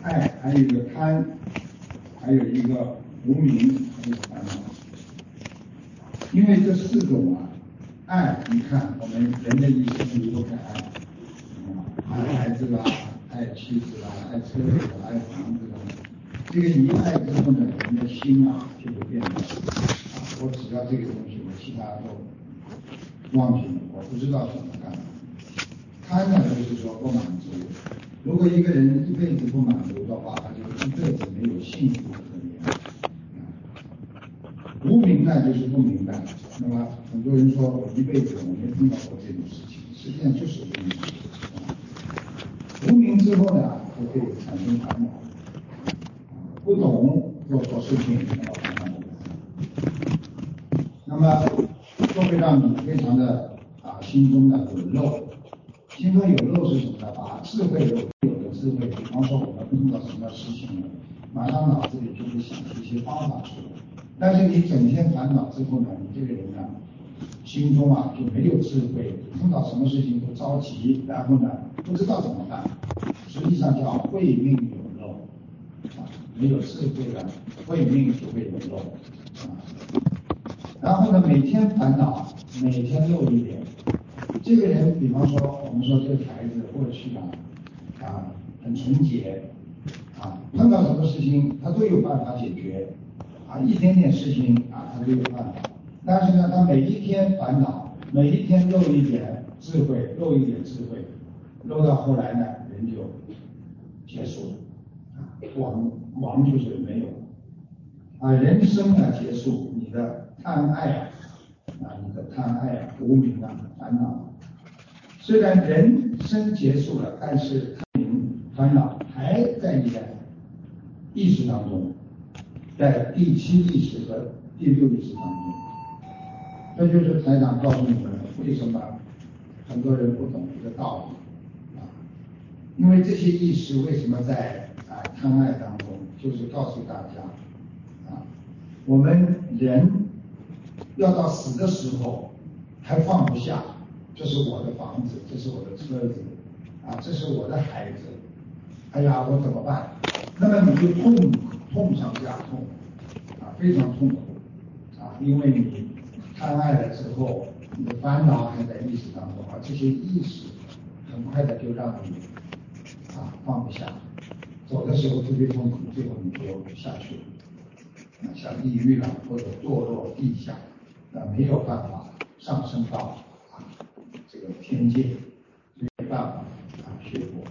爱，还有一个贪，还有一个无明，还有烦恼。因为这四种爱，你看我们人的一生离不开爱，爱孩子啦，爱妻子啦，爱车子啦，爱房子啦。这个一爱之后呢，人的心就会变得我只要这个东西，我其他都忘记了，我不知道怎么干。贪呢，就是说不满足。如果一个人一辈子不满足的话，他就一辈子没有幸福可言。无明呢，就是不明白。那么很多人说我一辈子我没碰到过这种事情，实际上就是无明。无明之后呢，就会产生烦恼。不懂做错事情，那么就会让你非常的心中的有漏。心中有漏是什么呢？把智慧有的智慧，比方说我们碰到什么事情了，马上脑子里就会想出一些方法出来。但是你整天烦恼之后呢，你这个人呢，心中就没有智慧，碰到什么事情都着急，然后呢不知道怎么办。实际上叫慧命有漏没有智慧的慧命就会有漏然后呢，每天烦恼，每天漏一点。这个人，比方说，我们说这个孩子过去很纯洁碰到什么事情他都有办法解决一点点事情他都有办法。但是呢，他每一天烦恼，每一天漏一点智慧，漏一点智慧，漏到后来呢，人就结束了亡就是没有人生结束，你的贪爱你的贪爱无明烦恼。虽然人生结束了，但是烦恼还在你的意识当中，在第七意识和第六意识当中。这就是台长告诉你们为什么很多人不懂这个道理因为这些意识为什么在贪爱当中，就是告诉大家我们人要到死的时候还放不下，这是我的房子，这是我的车子这是我的孩子，哎呀我怎么办？那么你就痛上加痛非常痛苦因为你贪爱了之后，你的烦恼还在意识当中这些意识很快的就让你放不下，走的时候特别痛苦，最后你就下去了下地狱了，或者堕落地下没有办法上升到这个天界，没办法学佛。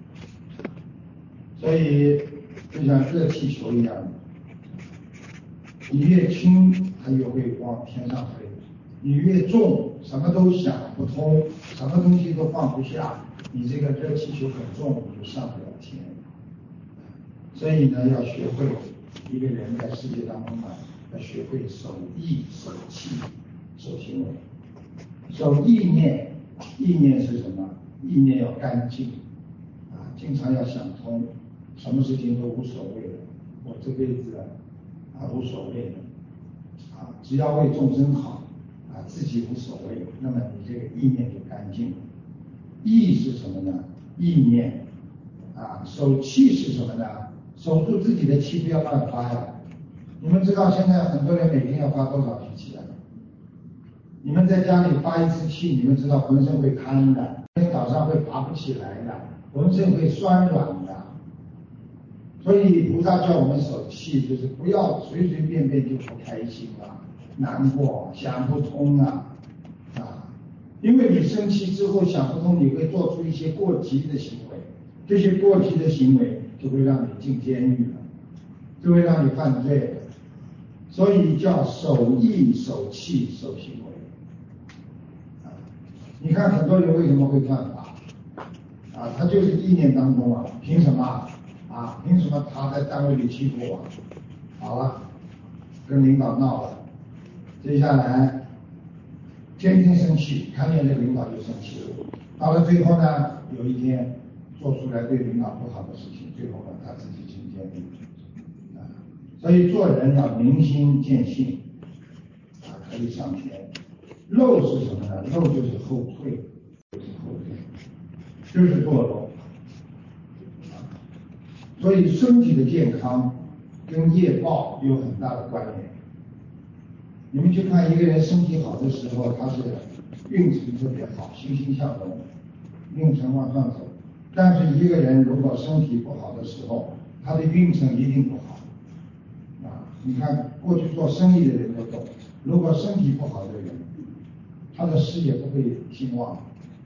所以就像热气球一样，你越轻它越会往天上飞，你越重什么都想不通，什么东西都放不下，你这个热气球很重，你就上不了天。所以呢，要学会一个人在世界当中要学会守意、守气、守行为。守意念，意念是什么？意念要干净经常要想通，什么事情都无所谓的，我这辈子无所谓的只要为众生好自己无所谓，那么你这个意念就干净了。意是什么呢？意念守气是什么呢？守住自己的气，不要乱发呀。你们知道现在很多人每天要发多少脾气你们在家里发一次气，你们知道浑身会瘫的，早上会爬不起来的，浑身会酸软的。所以菩萨叫我们守气，就是不要随随便便就不开心难过，想不通因为你生气之后想不通，你会做出一些过激的行为，这些过激的行为就会让你进监狱了，就会让你犯罪了。所以叫守意、守气、守行为你看很多人为什么会犯法他就是意念当中凭什么凭什么他在单位里欺负我好了，跟领导闹了，接下来天天生气，看见这个领导就生气了，到了最后呢，有一天做出来对领导不好的事情，最后他自己进监狱所以做人要明心见性可以上天。漏是什么呢？漏就是后退，就是堕落所以身体的健康跟业报有很大的关联。你们去看一个人身体好的时候，他是运程特别好，欣欣向荣，运程往上走。但是一个人如果身体不好的时候，他的运程一定不好。你看过去做生意的人都懂，如果身体不好的人，他的事业不会兴旺。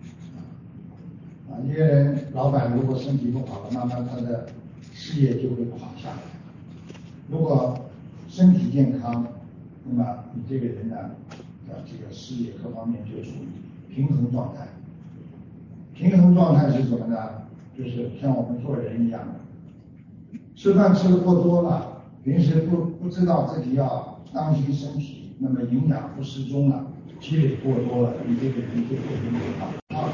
一个人老板如果身体不好了，慢慢他的事业就会垮下来。如果身体健康，那么你这个人呢，这个事业各方面就处于平衡状态。平衡状态是什么呢？就是像我们做人一样的，吃饭吃的过多了，平时不知道自己要当心身体，那么营养不适中了，积累过多了，你这个人就会容易胖。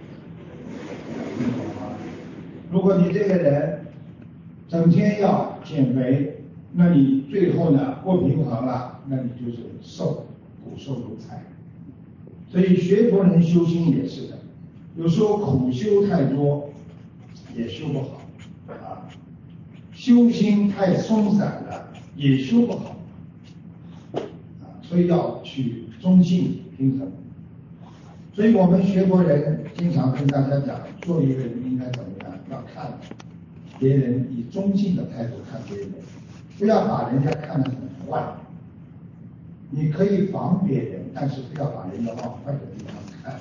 如果你这个人整天要减肥，那你最后呢不平衡了，那你就是骨瘦如柴。所以学佛人修心也是的，有时候苦修太多也修不好修心太松散了也修不好所以要去中性平衡。所以我们学佛人经常跟大家讲，做一个人应该怎么样？要看别人以中性的态度看别人，不要把人家看得很坏。你可以防别人，但是不要把人家往坏的地方看。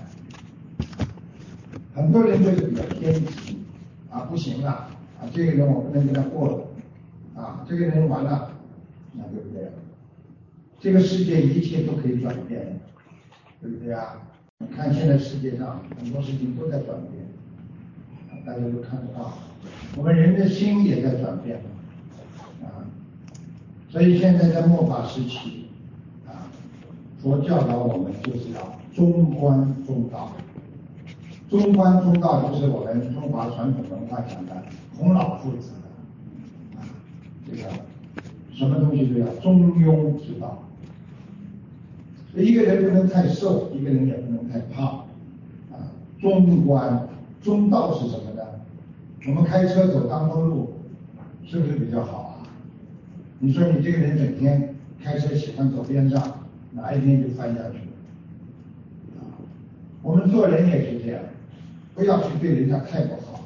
很多人就是比较偏激不行了这个人我不能跟他过了这个人完了，那对不对？这个世界一切都可以转变的，对不对你看现在世界上很多事情都在转变大家都看得到，我们人的心也在转变所以现在在末法时期佛教导我们就是要中观中道。中观中道就是我们中华传统文化讲的孔老夫子这个什么东西都要中庸之道。一个人不能太瘦，一个人也不能太胖中观中道是什么呢？我们开车走当风路是不是比较好你说你这个人整天开车喜欢走边上，哪一天就翻下去我们做人也是这样，不要去对人家太不好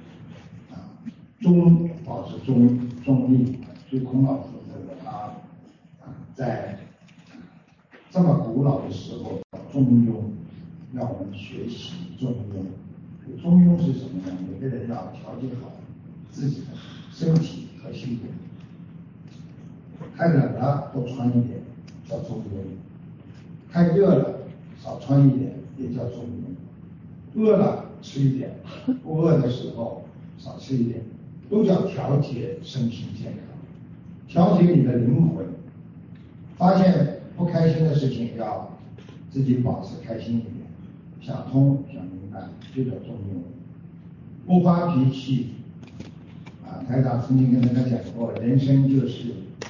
保持中立。所以孔老夫子他在这么古老的时候中庸，让我们学习中庸。中庸是什么呢？每个人要调节好自己的身体和心灵。太冷了多穿一点叫中庸，太热了少穿一点也叫中庸。饿了吃一点，不饿的时候少吃一点，都叫调节身心健康，调节你的灵魂。发现不开心的事情要自己保持开心一点，想通想明白，这叫中庸。不发脾气台长曾经跟大家讲过，人生就是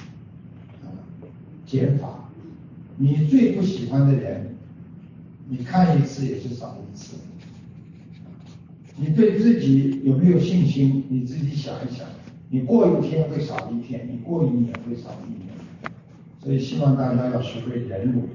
减法。你最不喜欢的人，你看一次也是少一次。你对自己有没有信心？你自己想一想，你过一天会少一天，你过一年会少一年。所以希望大家要学会忍辱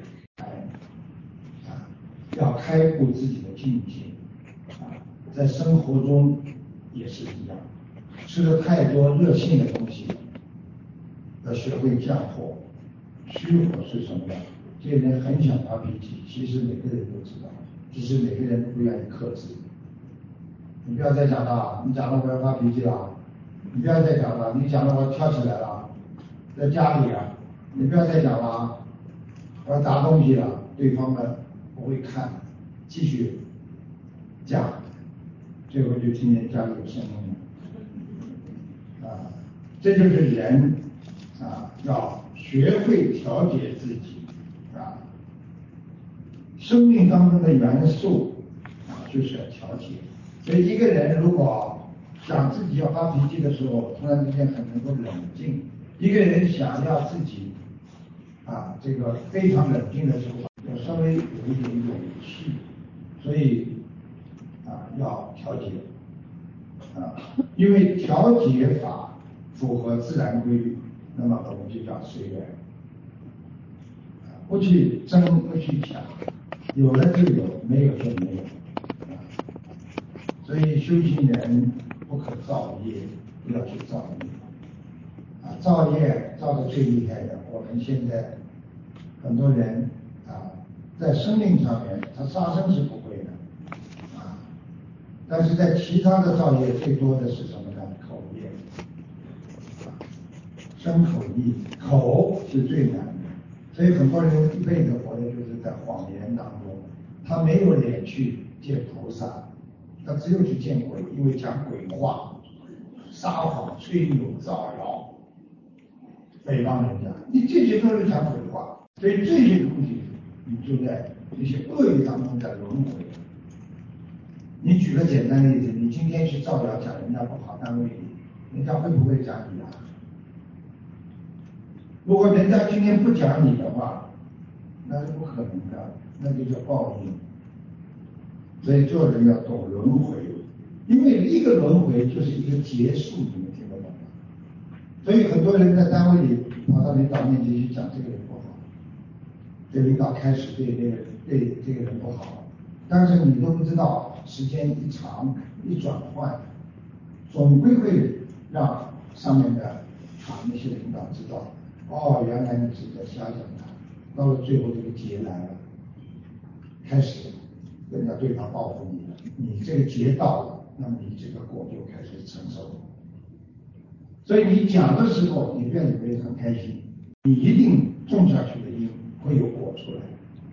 要开阔自己的境界在生活中也是一样，吃了太多热性的东西，要学会降火。虚火是什么呢？这个人很想发脾气，其实每个人都知道，只是每个人都不愿意克制。你不要再讲了，你讲了我要发脾气了，你不要再讲了，你讲了我跳起来了，在家里你不要再讲了，我要砸东西了，对方呢不会看，继续讲，最后就听见家里有声音了这就是人要学会调节自己生命当中的元素就是要调节。所以一个人如果想自己要发脾气的时候，突然之间很能够冷静；一个人想要自己这个非常冷静的时候，要稍微有一点勇气。所以要调节因为调节法符合自然规律，那么我们就叫随缘，不去争，不去抢，有了就有，没有就没有。所以修行人不可造业，不要去造业。造业造的最厉害的，我们现在很多人在生命上面他杀生是不会的但是在其他的造业最多的是什么呢？口业，身口意，口是最难的，所以很多人一辈子活的就是在谎言当中，他没有脸去见菩萨，他只有去见鬼，因为讲鬼话、撒谎、吹牛、造谣、诽谤人家，你这些都是讲鬼话，所以这些东西你就在这些恶业当中在轮回。你举个简单例子，你今天去造谣讲人家不好，单位里人家会不会讲你啊？如果人家今天不讲你的话，那是不可能的，那就叫报应。所以做人要懂轮回，因为一个轮回就是一个结束，你们听得懂吗？所以很多人在单位里跑到领导面前去讲这个人不好，这领导开始对这个人不好，但是你都不知道，时间一长一转换，总归会让上面的那些领导知道，哦，原来你是在瞎讲他，到了最后这个劫来了，开始人家对他报复你了，你这个劫到了，那么你这个果就开始承受了。所以你讲的时候，你不要以为很开心，你一定种下去的因会有果出来，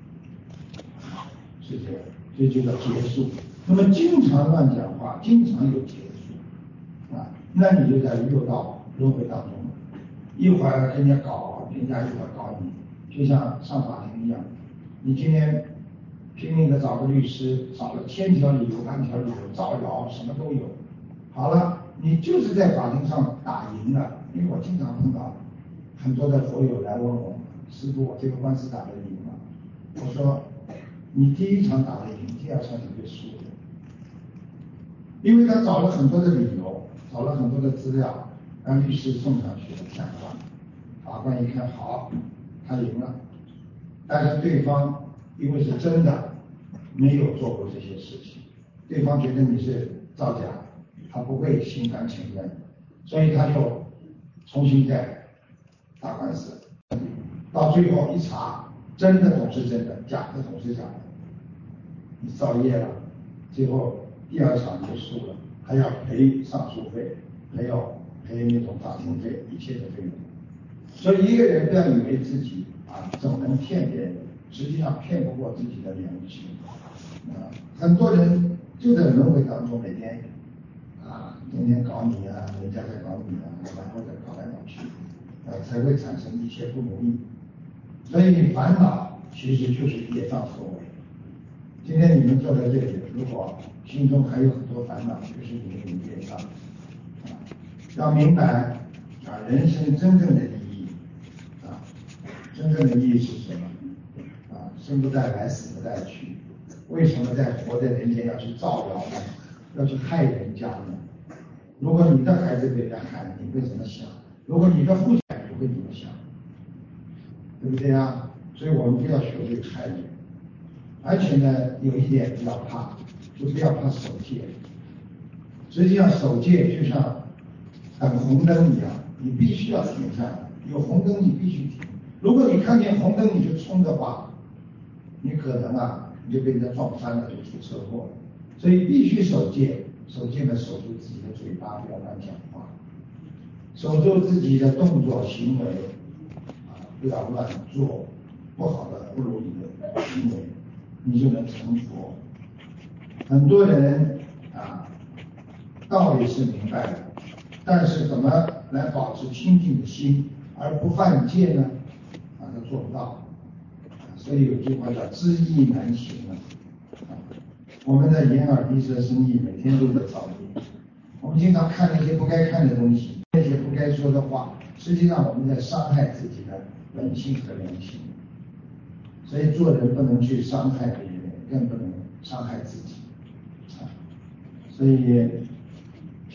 是这样，这就叫结束。那么经常乱讲话，经常有结束那你就在六道轮回当中了。一会儿跟人家搞，人家一会儿搞你，就像上法庭一样，你今天拼命的找个律师，找了1000条理由、万条理由，造谣什么都有。好了，你就是在法庭上打赢了，因为我经常碰到很多的佛友来问我，师父，我这个官司打得赢吗？我说，你第一场打得赢，第二场你会输的，因为他找了很多的理由，找了很多的资料，让律师送上去了，讲话，法官一看好，他赢了，但是对方因为是真的没有做过这些事情，对方觉得你是造假，他不会心甘情愿，所以他就重新再打官司，到最后一查，真的总是真的，假的总是假的，你造业了，最后第二场你就输了，还要赔上诉费，还要赔那种法庭费，一切的费用。所以一个人不要以为自己总能骗别人，实际上骗不过自己的良心很多人就在轮回当中，每天天天搞你人家在搞你然后再搞来搞去才会产生一切不如意。所以烦恼其实就是业障所为。今天你们坐在这里，如果心中还有很多烦恼，就是你们的业障要明白人生真正的意义真正的意义是什么生不带来，死不带去。为什么在活在人间要去造谣呢？要去害人家呢？如果你的孩子被人家害，你会怎么想？如果你的父亲，你会怎么想？对不对啊？所以我们不要学会害人，而且呢，有一点不要怕，就不要怕守戒。实际上守戒就像等红灯一样，你必须要停下来，有红灯你必须停。如果你看见红灯你就冲的话，你可能你就被人家撞翻了，就出车祸了。所以必须守戒，守戒呢，守住自己的嘴巴，不要乱讲话，守住自己的动作行为不要乱做不好的不如意的行为，你就能成佛。很多人道理是明白的，但是怎么来保持清净的心而不犯戒呢？他做不到。所以有句话叫知易难行我们的眼耳鼻舌身意每天都在造业，我们经常看那些不该看的东西，那些不该说的话，实际上我们在伤害自己的本性和良心。所以做人不能去伤害别人，更不能伤害自己所以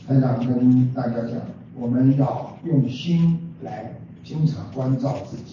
台长跟大家讲，我们要用心来经常关照自己，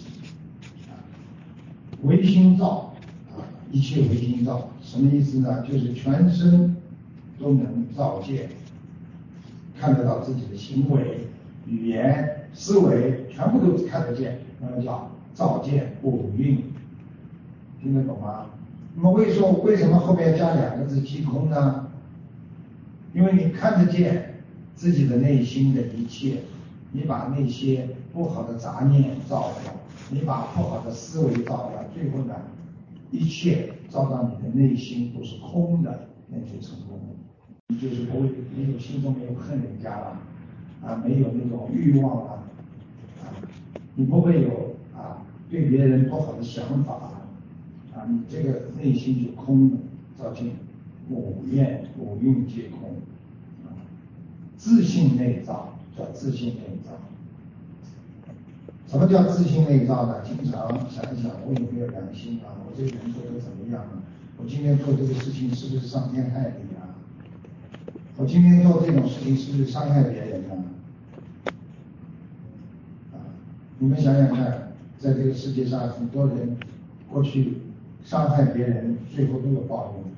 唯心造一切唯心造，什么意思呢？就是全身都能照见，看得到自己的行为、语言、思维，全部都看得见，那么叫照见五蕴，听得懂吗？那么为什么后面加2个字即空呢？因为你看得见自己的内心的一切，你把那些不好的杂念照掉，你把不好的思维照掉，最后呢，一切照到你的内心都是空的，那就成功了。你就是不会没有心中没有恨人家了，没有那种欲望了，你不会有对别人不好的想法了，你这个内心就空了，照见五蕴皆空，自性内照，叫自性内照。什么叫自性内照呢？经常想一想，我有没有良心啊？我这个人做得怎么样啊？我今天做这个事情是不是伤天害理啊？我今天做这种事情是不是伤害别人呢？你们想想看，在这个世界上，很多人过去伤害别人，最后都有报应。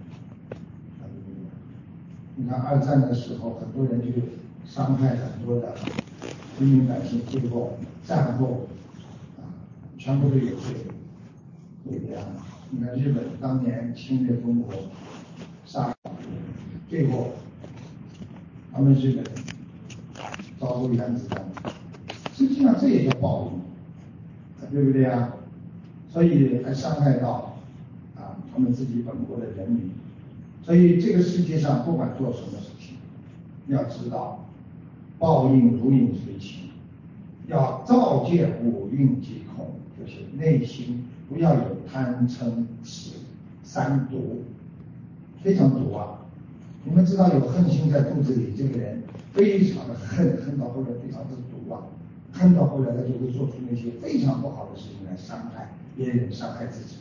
你看2战的时候，很多人就伤害很多的平民百姓，最后战后全部都有罪，对不对啊？你看日本当年侵略中国，杀最后他们日本遭受原子弹，实际上这也叫报应，对不对啊？所以还伤害到他们自己本国的人民。所以这个世界上不管做什么事情，要知道报应如影随形，要照见五蕴皆空，就是内心不要有贪嗔痴3毒，非常毒啊！你们知道有恨心在肚子里，这个人非常的恨到后来非常之毒啊，恨到后来他就会做出那些非常不好的事情来伤害别人，伤害自己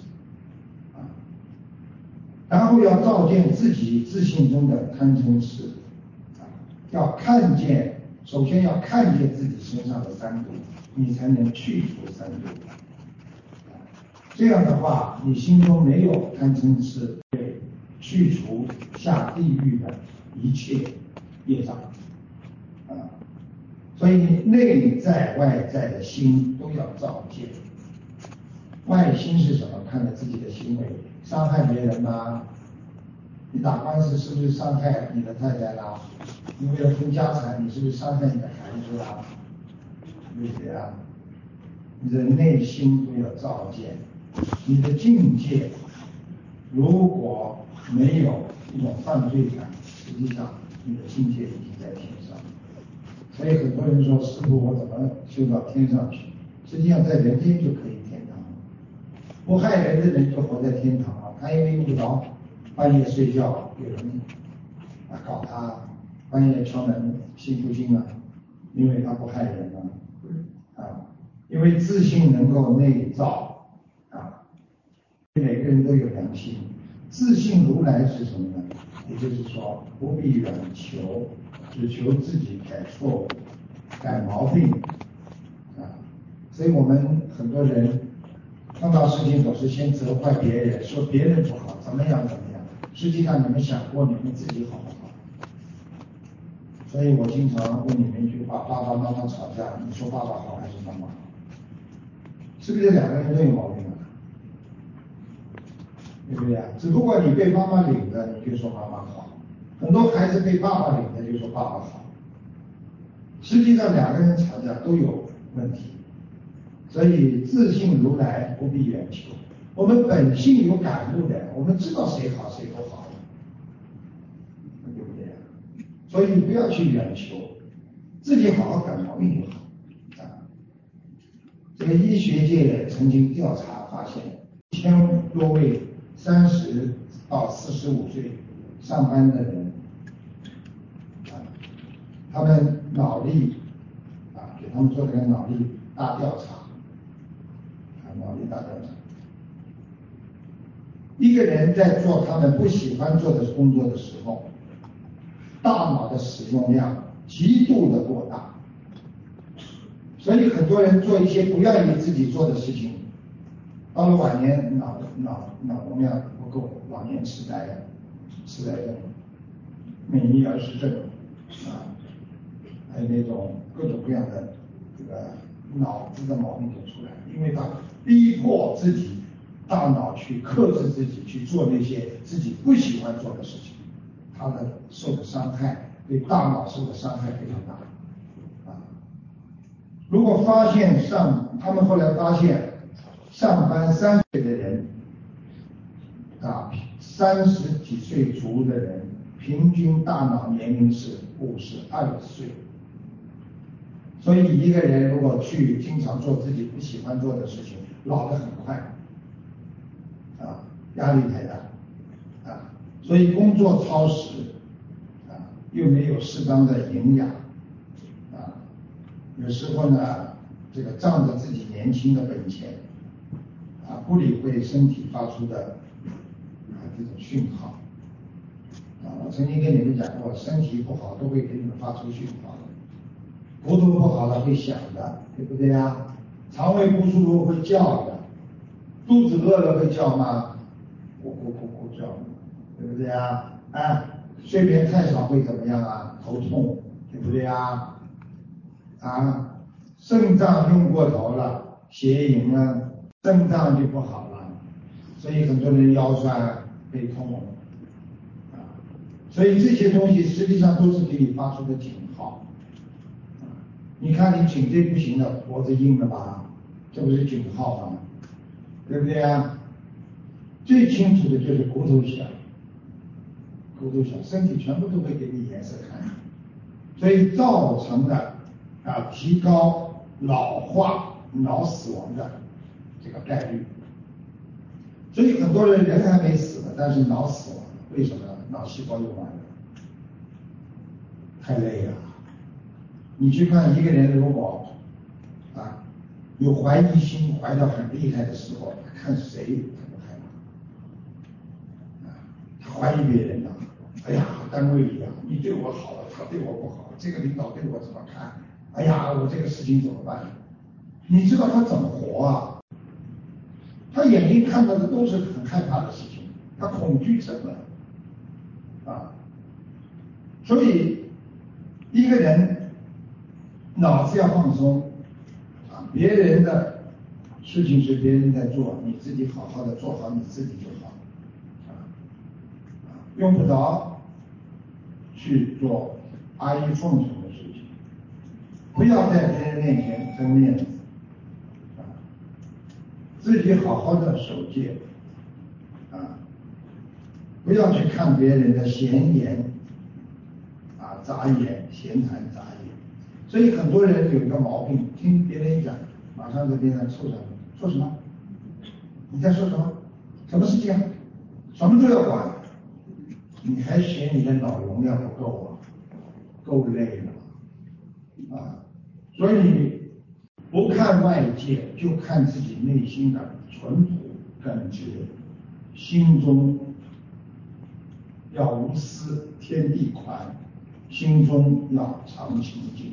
然后要照见自己自信中的贪嗔痴要看见，首先要看见自己身上的3毒，你才能去除3毒这样的话，你心中没有贪嗔痴，会去除下地狱的一切业障所以内在外在的心都要照见。外心是什么？看着自己的行为，伤害别人吗？你打官司是不是伤害你的太太啦？你为了分家产，你是不是伤害你的孩子啦？对不对啊？你的内心都要照见，你的境界如果没有一种犯罪感，实际上你的境界已经在天上。所以很多人说，师父我怎么修到天上去？实际上在人间就可以天堂，不害人的人就活在天堂了。他因为用不着半夜睡觉有人搞他，半夜敲门心不惊因为他不害人因为自信能够内照每个人都有良心。自信如来是什么呢？也就是说不必远求，只求自己改错误、改毛病所以我们很多人碰到事情总是先责怪别人，说别人不好，怎么样，实际上你们想过你们自己好不好？所以我经常问你们一句话：爸爸妈妈吵架，你说爸爸好还是妈妈好？是不是2个人都有毛病对不对只不过你被妈妈领着，你就说妈妈好；很多孩子被爸爸领着，就说爸爸好。实际上2个人吵架都有问题，所以自信如来不必远求。我们本性有感悟的，我们知道谁好谁不好，对不对所以不要去远求，自己好好改毛病就好这个医学界曾经调查发现，1000多位30到45岁上班的人他们脑力给他们做了个脑力大调查一个人在做他们不喜欢做的工作的时候，大脑的使用量极度的过大。所以很多人做一些不愿意自己做的事情，到了晚年脑容量不够，老年痴呆症、免疫儿时症还有那种各种各样的这个脑子的毛病就出来了，因为他逼迫自己大脑去克制自己去做那些自己不喜欢做的事情，他的受的伤害对大脑受的伤害非常大。如果他们后来发现上班30岁的人30几岁足的人，平均大脑年龄是52岁。所以一个人如果去经常做自己不喜欢做的事情，老得很快压力太大所以工作超时又没有适当的营养有时候呢这个仗着自己年轻的本钱不理会身体发出的这种讯号我曾经跟你们讲过，身体不好都会给你们发出讯号的，骨头不好了会响的，对不对呀？肠胃不舒服会叫的，肚子饿了会叫吗？咕咕咕咕叫，对不对呀？睡眠太少会怎么样啊？头痛，对不对呀？肾脏用过头了，邪淫了，肾脏就不好了，所以很多人腰酸背痛所以这些东西实际上都是给你发出的警号你看你颈椎不行了，脖子硬了吧，这不是警号吗？对不对啊？最清楚的就是骨头小，身体全部都会给你颜色看，所以造成了提高老化、脑死亡的这个概率。所以很多人还没死呢，但是脑死亡，为什么呢？脑细胞用完了，太累了。你去看一个人如果有怀疑心，怀到很厉害的时候，看谁他不害怕他怀疑别人哎呀，单位里你对我好了，他对我不好，这个领导对我怎么看？哎呀，我这个事情怎么办？你知道他怎么活他眼睛看到的都是很害怕的事情，他恐惧症所以一个人脑子要放松别人的事情是别人在做，你自己好好的做好你自己就好用不着去做阿谀奉承的事情，不要在别人面前争面子自己好好的守戒不要去看别人的闲言杂言，闲谈杂言。所以很多人有一个毛病，听别人一讲，马上在边上凑上来，说什么？你在说什么？什么事情？什么都要管，你还嫌你的脑容量不够够累了所以不看外界，就看自己内心的淳朴耿直，心中要无私，天地宽，心中要常清净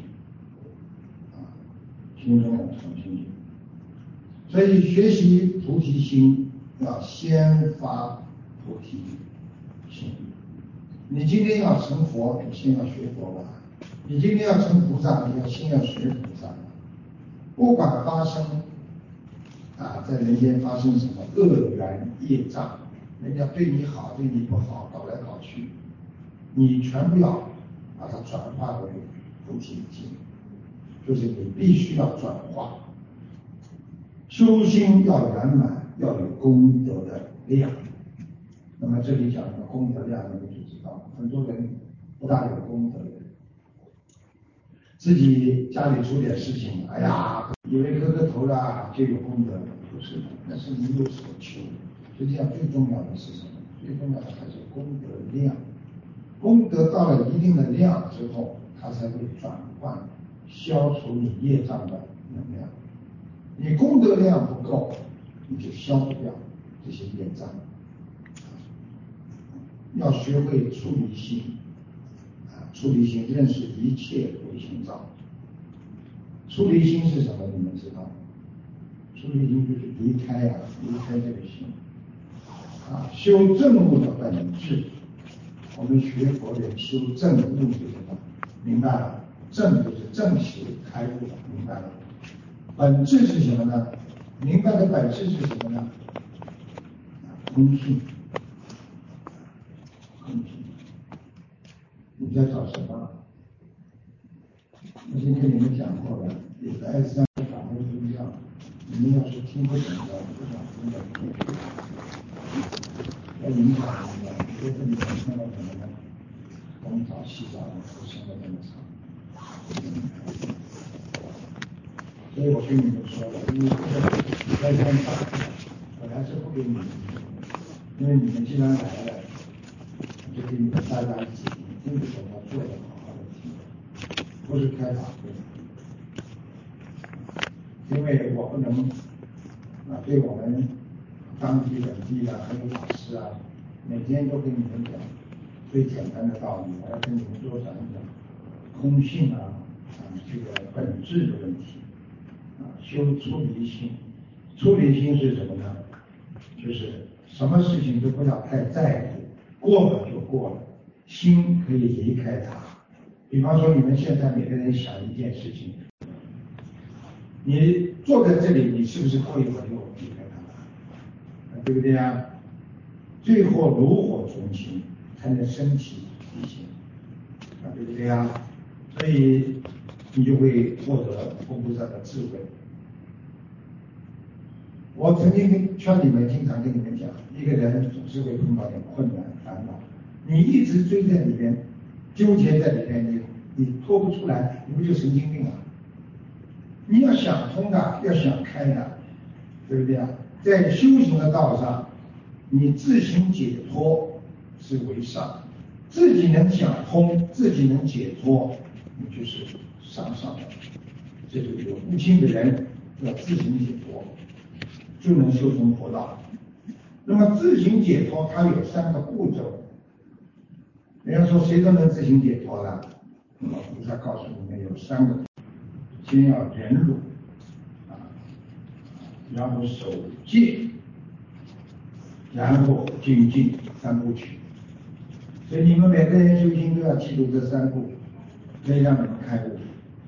心中要常清净。所以学习菩提心要先发菩提心。你今天要成佛，你先要学佛吧；你今天要成菩萨，你先要学菩萨。不管发生在人间发生什么恶缘业障，人家对你好对你不好，搞来搞去，你全部要把它转化为菩提心，就是你必须要转化。修心要圆满，要有功德的量。那么这里讲的功德量，你们就知道，很多人不大有功德的人，自己家里出点事情，哎呀，以为磕头了就有功德了，不是的，那是你有所求。实际上最重要的是什么？最重要的还是功德量。功德到了一定的量之后，它才会转换，消除你业障的能量。你功德量不够，你就消不掉这些业障。要学会出离心出离心认识一切为心造。出离心是什么？你们知道？出离心就是离开这个心修正悟的本质。我们学佛人修正悟就是什么？明白了？正就是正邪开悟了，明白了？本质是什么呢？明白的本质是什么呢？空性。空性。你在找什么？我已经跟你们讲过了，有的爱三法门不一样，你们要是听不懂的，不想听的，要影响你的，比如说你们听到什么呢？东找西找的，出现了这么长。所以我跟你们说了，因为这个爱三法本来是不给你们听，因为你们既然来了，就给你们大家一起听不懂要坐着好好的听，不是开法会。因为我不能对我们当地本地还有法师每天都跟你们讲最简单的道理，我要跟你们多讲一讲空性这个本质的问题修出离心。出离心是什么呢？就是什么事情都不要太在乎，过了就过了，心可以离开它。比方说你们现在每个人想一件事情，你坐在这里，你是不是过一会儿又离开它了？对不对啊？最后炉火纯青，才能升起提醒对不对啊？所以你就会获得佛菩萨的智慧。我曾经劝你们，经常跟你们讲，一个人总是会碰到点困难烦恼，你一直追在里边，纠结在里边，你脱不出来，你不就神经病了？你要想通的，要想开的，对不对啊？在修行的道上，你自行解脱是为上，自己能想通，自己能解脱，你就是上的。这就是有悟性的人要自行解脱，就能修成佛道。那么自行解脱，它有3个步骤。人家说谁都能自行解脱的，那么菩萨告诉你们有3个。先要忍辱然后守戒，然后精进3部曲。所以你们每个人修行都要记住这3步，可以让你们开悟。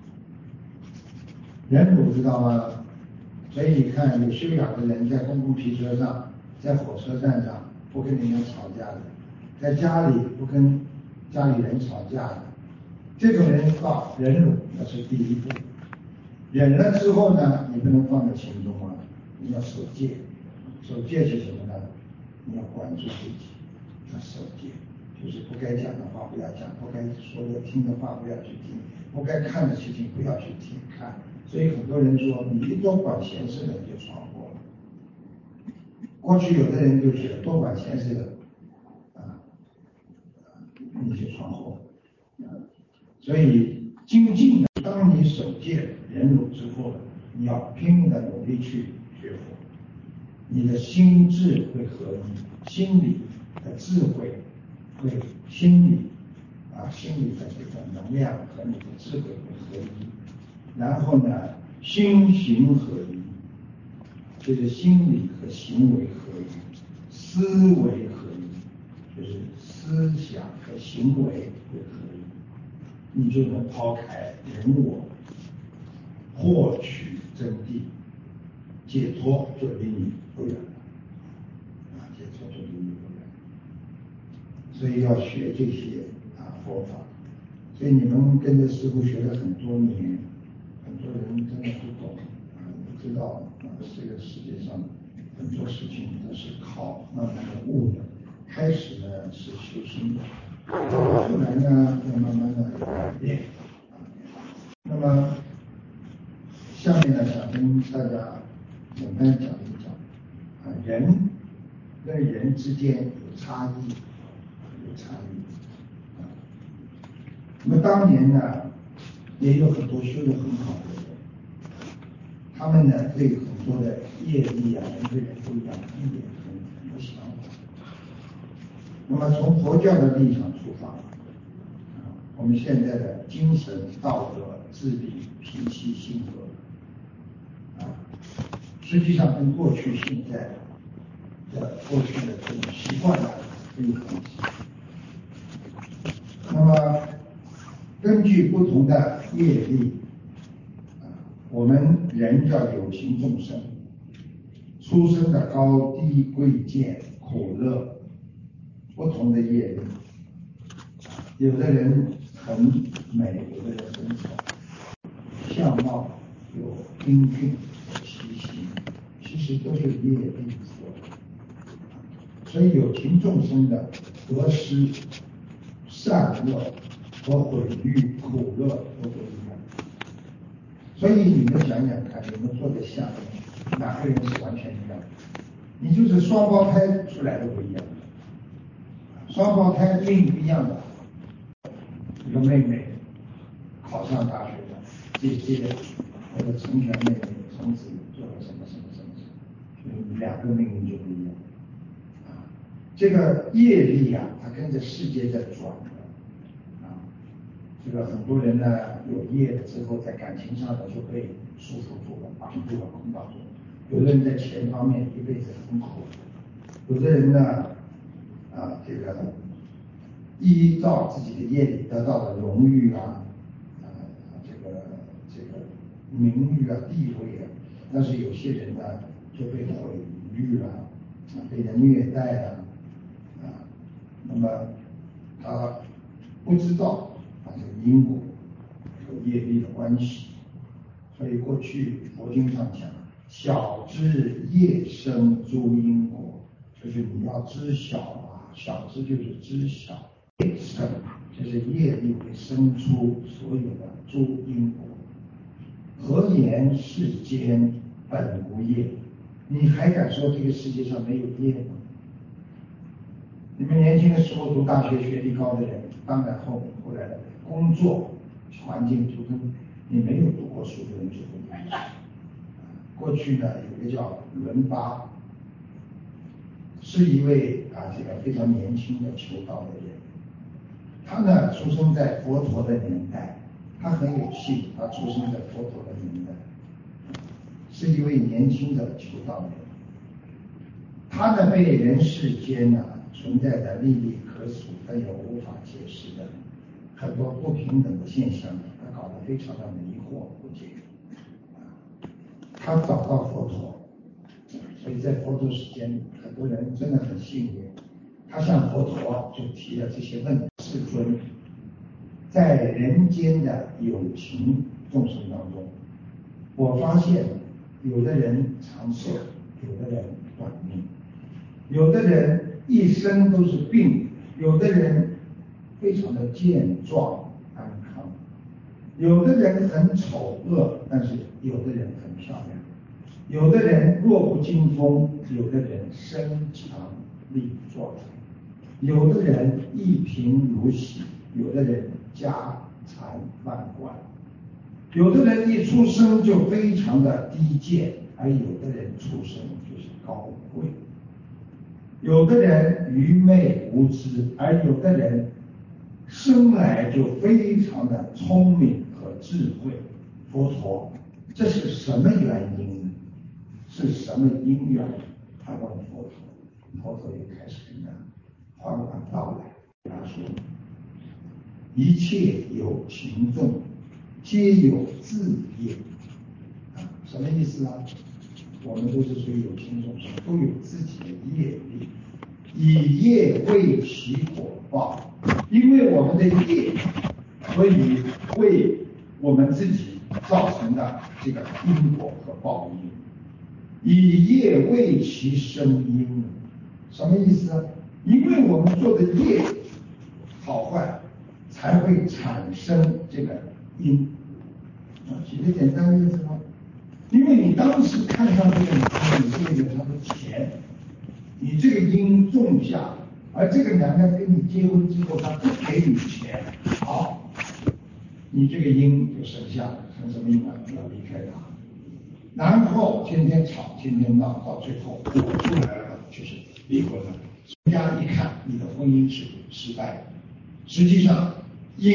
忍辱知道吗？所以你看有修养的人在公共汽车上，在火车站上不跟人家吵架的，在家里不跟家里人吵架的，这种人到忍辱，那是第一步。忍了之后呢，你不能放在心中你要守戒。守戒是什么呢？你要管住自己，要守戒，就是不该讲的话不要讲，不该说的听的话不要去听，不该看的事情不要去看。所以很多人说，你一多管闲事的就闯祸了。过去有的人就是多管闲事的你就闯祸。所以精进的，当你守戒忍辱之后，你要拼命的努力去学佛，你的心智会合一，心理的智慧会心理的这个能量和你的智慧会合一。然后呢，心行合一，就是心理和行为合一，思维合一，就是思想和行为会合一。你就能抛开人我，获取真谛，解脱就离你不远了解脱就离你不远。所以要学这些佛法。所以你们跟着师父学了很多年，很多人真的不懂不知道这个世界上很多事情都是靠慢慢的悟的。开始呢是修心的，后来呢要慢慢的改变。那么下面呢想跟大家简单讲一讲人跟人之间有差异。那么当年呢也有很多修得很好的人，他们呢对很多的业力人跟人不一样，他们也很多想法。那么从佛教的立场出发我们现在的精神、道德、智力、脾气、性格实际上跟过去、现在过去的这种习惯可以分析。那么根据不同的业力我们人叫有情众生，出生的高低贵贱苦乐不同的业力，有的人很美，有的人很丑，相貌有英俊有奇形，其实都是业力所的。所以有情众生的得失、善恶和毁誉、苦乐都不一样。所以你们想想看，你们坐在下面，哪个人是完全一样的？你就是双胞胎出来的不一样，双胞胎命不一样的。一个妹妹考上大学了，姐姐或者成全妹妹从此做了什么，两个命运就不一样。这个业力它跟着世界在转的这个很多人呢有业了之后，在感情上呢就被束缚住了、绑住了、捆绑住了。有的人在钱方面一辈子很苦，有的人呢这个依照自己的业力得到的荣誉这个名誉地位但是有些人呢就被毁誉被人虐待那么他不知道这个因果和业力的关系，所以过去佛经上讲，晓知业生诸因果，就是你要知晓晓知就是知晓，业生就是业力会生出所有的诸因果。何言世间本无业？你还敢说这个世界上没有业吗？你们年轻的时候读大学学历高的人，当然后来的工作环境就跟你没有读过书的人就不一样。过去呢有个叫伦巴，是一位这个非常年轻的求道的人。他呢出生在佛陀的年代，他很有幸，他出生在佛陀的年代，是一位年轻的求道人。他呢被人世间存在的历历可数但又无法解释的很多不平等的现象，他搞得非常的迷惑不解。他找到佛陀，所以在佛陀时间，很多人真的很幸运。他向佛陀就提了这些问题：世尊，在人间的有情众生当中，我发现有的人长寿，有的人短命，有的人一生都是病，有的人非常的健壮安康，有的人很丑恶，但是有的人很漂亮，有的人弱不禁风，有的人身强力壮，有的人一贫如洗，有的人家财万贯，有的人一出生就非常的低贱，而有的人出生就是高贵，有的人愚昧无知，而有的人生来就非常的聪明和智慧。佛陀，这是什么原因呢？是什么因缘？他问佛陀，佛陀也开始跟他缓缓道来。他说，一切有情众皆有自业什么意思啊？我们都是属于有情众生，都有自己的业力，以业为其果报。因为我们的业，所以为我们自己造成的这个因果和报应。以业为其生因，什么意思啊？因为我们做的业好坏，才会产生这个因。举个简单例子吗？因为你当时看上这个男人，你这个有他的钱，你这个因种下，而这个男人跟你结婚之后，他不给你钱，好，你这个因就生下了，生什么因啊？要离开他。然后天天吵，天天闹，到最后果出来了，就是离婚了。人家一看你的婚姻是失败的，实际上因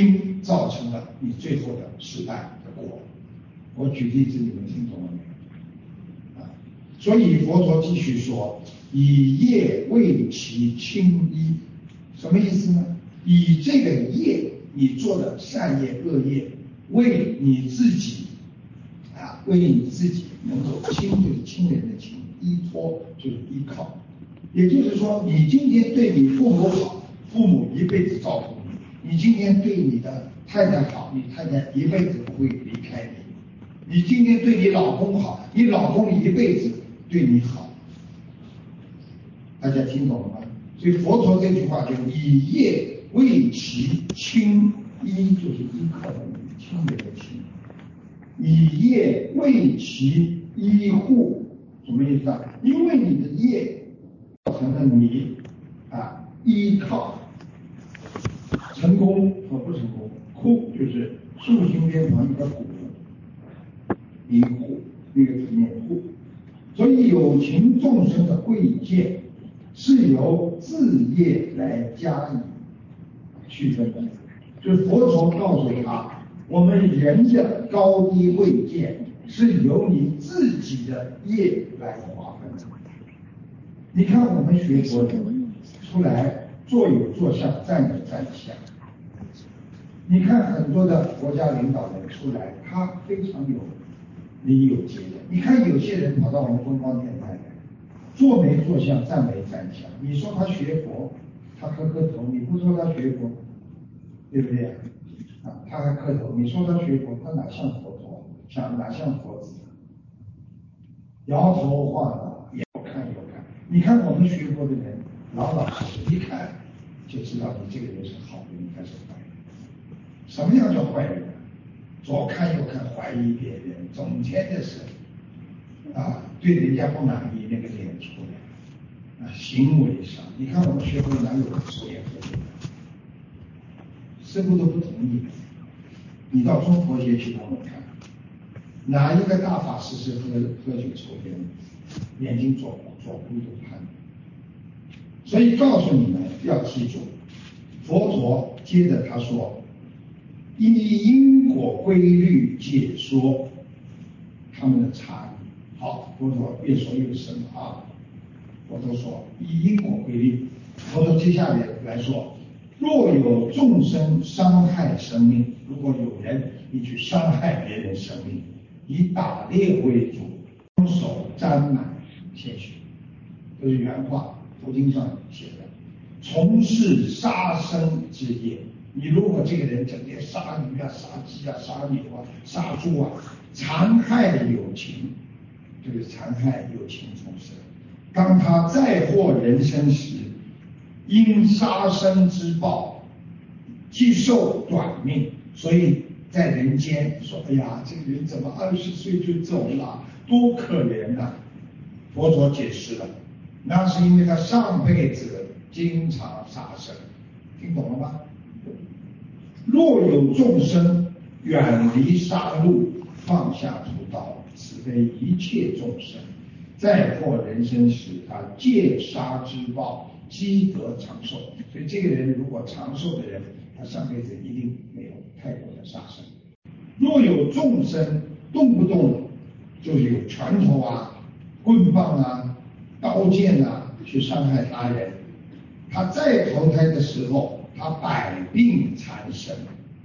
造成了你最后的失败的果。我举例子，你们听懂了没有？所以佛陀继续说，以业为其轻衣，什么意思呢？以这个业，你做的善业恶业，为你自己为你自己能够亲，就是亲人的亲，依托就是依靠。也就是说，你今天对你父母好，父母一辈子照顾你；你今天对你的太太好，你太太一辈子不会离开你；你今天对你老公好，你老公一辈子对你好。大家听懂了吗？所以佛陀这句话就以业为其亲依，就是依靠的依，亲人的亲；以业为其依护，什么意思啊？因为你的业造成了你依靠成功和不成功，护就是竖心边旁一个虎，依护那个字念护。所以有情众生的贵贱是由自业来加以区分的，就是佛陀告诉他，我们人的高低贵贱是由你自己的业来划分的。你看我们学佛人出来，坐有坐相，站有站相。你看很多的国家领导人出来，他非常有理有节的。你看有些人跑到我们东方电台来，坐没坐相，站没站相。你说他学佛，他磕头；你不说他学佛，对不对他还磕头。你说他学佛，他哪像佛陀，哪像佛子？摇头晃脑，也有看有看。你看我们学佛的人，老老实实，一看就知道你这个人是好人还是坏人。什么样叫坏人？左看右看，怀疑别人，整天的是对人家不满意，那个脸出来行为上，你看我们学佛哪有抽烟喝酒的？师父都不同意。你到中佛学去问问看，哪一个大法师是喝酒抽烟，眼睛左顾右盼？所以告诉你们要记住，佛陀接着他说，依因果规律解说他们的差异。好，佛陀越说越深佛陀说依因果规律，佛陀接下来说，若有众生伤害生命，如果有人你去伤害别人生命，以打猎为主，双手沾满鲜血，这是原话，佛经上写的。从事杀生之业，你如果这个人整天杀鱼杀鸡杀牛杀猪残害有情，就是残害有情众生。当他再获人身时，因杀生之报，既受短命。所以在人间说，哎呀，这个人怎么20岁就走了，多可怜啊！佛陀解释了，那是因为他上辈子经常杀生，听懂了吗？若有众生远离杀戮，放下屠刀，慈悲一切众生，再获人身时，他戒杀之报，积德长寿。所以这个人如果长寿的人，他上辈子一定没有太多的杀生。若有众生动不动就是有拳头棍棒刀剑去伤害他人，他再投胎的时候，他百病缠身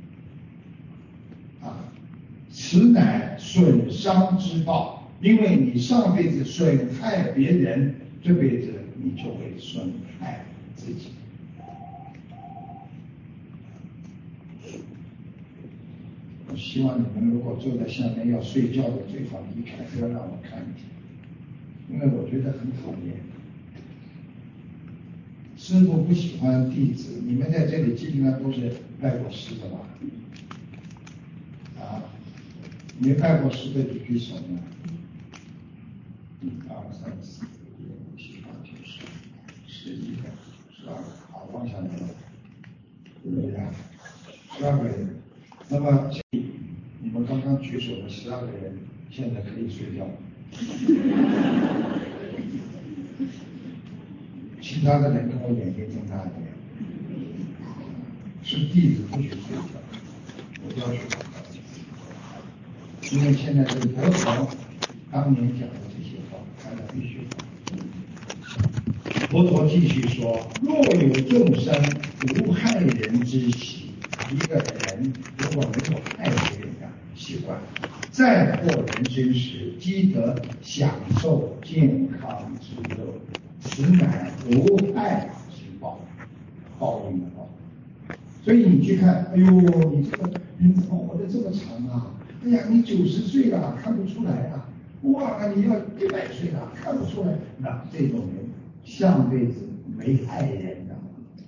此乃损伤之报。因为你上辈子损害别人，这辈子你就会损害自己。我希望你们如果坐在下面要睡觉的，最好离开，不要让我看见，因为我觉得很讨厌。师父不喜欢弟子，你们在这里基本上都是拜过师的吧？没拜过师的举举手呢？1、2、3、4、5、6、7、8、9、10、11个，12个，好，放下来了，对不对？12个人。那么你们刚刚举手的12个人，现在可以睡觉了。其他的人跟我眼睛睁大一点，是弟子不许睡觉。 要求达到，因为现在是佛陀当年讲的这些话，大家必须。佛陀继续说：若有众生无害人之习，一个人如果没有害别人的习惯，再获人身时，积得享受健康之乐，此乃无害之报，报应的报。所以你去看，哎呦，你这个人怎么活得这么长啊？哎呀，你90岁了看不出来啊！哇，你要100岁了看不出来。那这种人上辈子没害人的，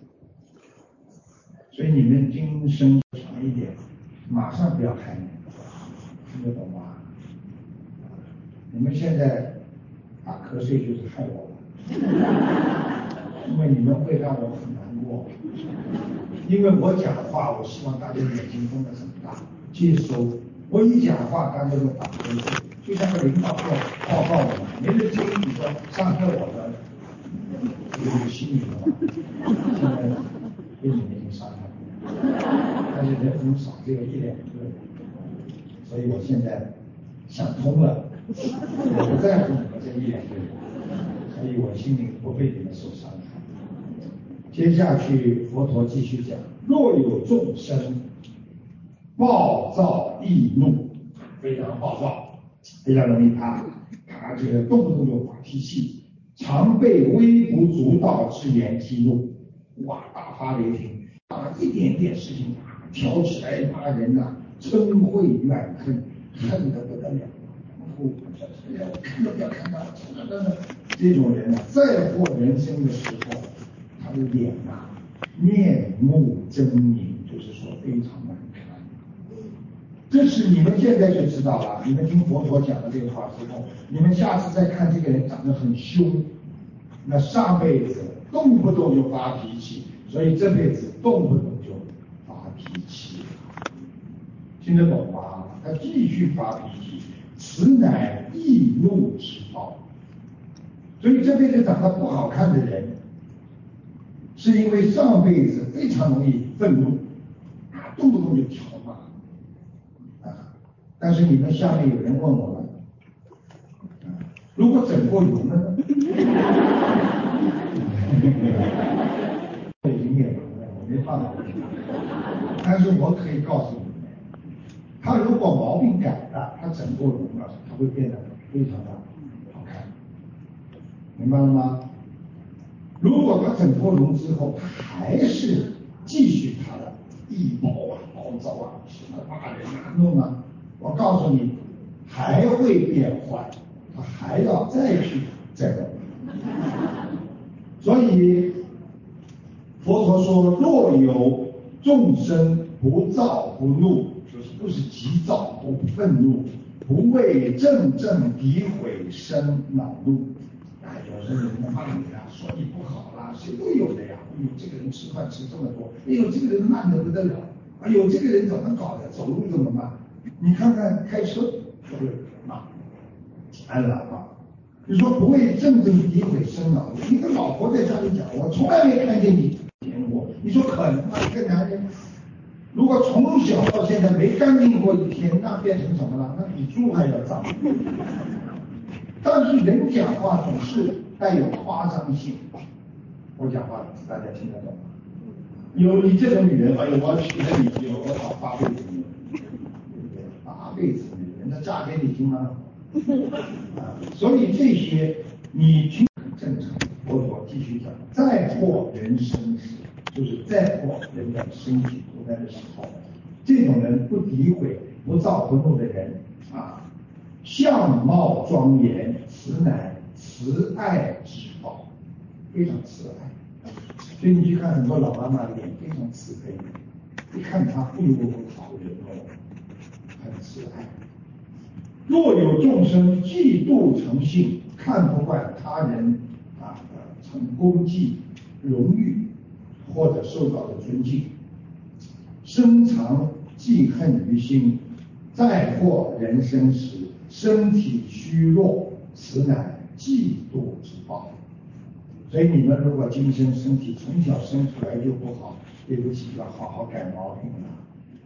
所以你们今生长一点，马上不要害人，听得懂吗？你们现在打瞌睡就是害我了，因为你们会让我很难过。因为我讲话，我希望大家眼睛睁得很大，接收。我一讲话，大家就打瞌睡，就像个领导要报告我，没人听你说上课我的，有心理的嘛。现在被你们已经上来了，但是人很少，只有1-2个，所以我现在想通了，我不在乎你们这1-2个人，所以我心灵不被你们所伤害。接下去佛陀继续讲：若有众生暴躁易怒，非常暴躁，非常容易他这个动不动就发脾气，常被微不足道之言激怒，哇，大发雷霆，一点点事情挑起来骂人呐，嗔恚怨恨，恨得不得了。看都不要看他，这种人啊，再获人生的时候，他的脸啊面目狰狞，就是说非常难看。这是你们现在就知道了，你们听佛陀讲的这个话之后，你们下次再看这个人长得很凶，那上辈子动不动就发脾气，所以这辈子动不动就发脾气，听得懂吗？他继续发脾气，此乃易怒之报。所以这辈子长得不好看的人，是因为上辈子非常容易愤怒，动不动就挑骂。但是你们下面有人问我了，如果整过容了呢？我已经灭亡了，我没办法。但是我可以告诉你们，他如果毛病改了，他整过容了，他会变得非常的好看，明白了吗？如果他整过容之后，他还是继续他的易暴啊、暴躁啊、什么骂人啊、弄啊，我告诉你，还会变坏，他还要再去整。所以佛陀说：若有众生不躁不怒，就是不是急躁不愤怒，不为正诋毁生恼怒。有时候人家骂你啊，说你不好啦，谁都有的呀。哎呦，这个人吃饭吃这么多，哎呦，这个人慢得不得了，哎呦，这个人怎么搞的，走路这么慢？你看看开车就会骂，按喇叭。你说不为正诋毁生恼怒，你的老婆在家里讲，我从来没看见你舔我，你说可能吗？一个男人如果从小到现在没干净过一天，那变成什么了？那比猪还要脏。但是人讲话总是带有夸张性，我讲话大家听得懂吗？有你这种女人，哎呦，我要娶了你，有我好8辈子女人，8辈子女人，那嫁给你听吗？所以这些你听很正常。佛陀继续讲，再获人生时，就是再获人的身体负担的时候，这种人不诋毁、不躁不怒的人啊，相貌庄严，此乃慈爱之报，非常慈爱。所以你去看很多老妈妈脸非常慈悲，一看她哎呦好人哦，很慈爱。若有众生嫉妒成性，看不惯他人成功绩、荣誉或者受到的尊敬，深藏记恨于心，再获人生时，身体虚弱，此乃嫉妒之报。所以你们如果今生身体从小生出来就不好，对不起，要好好改毛病了。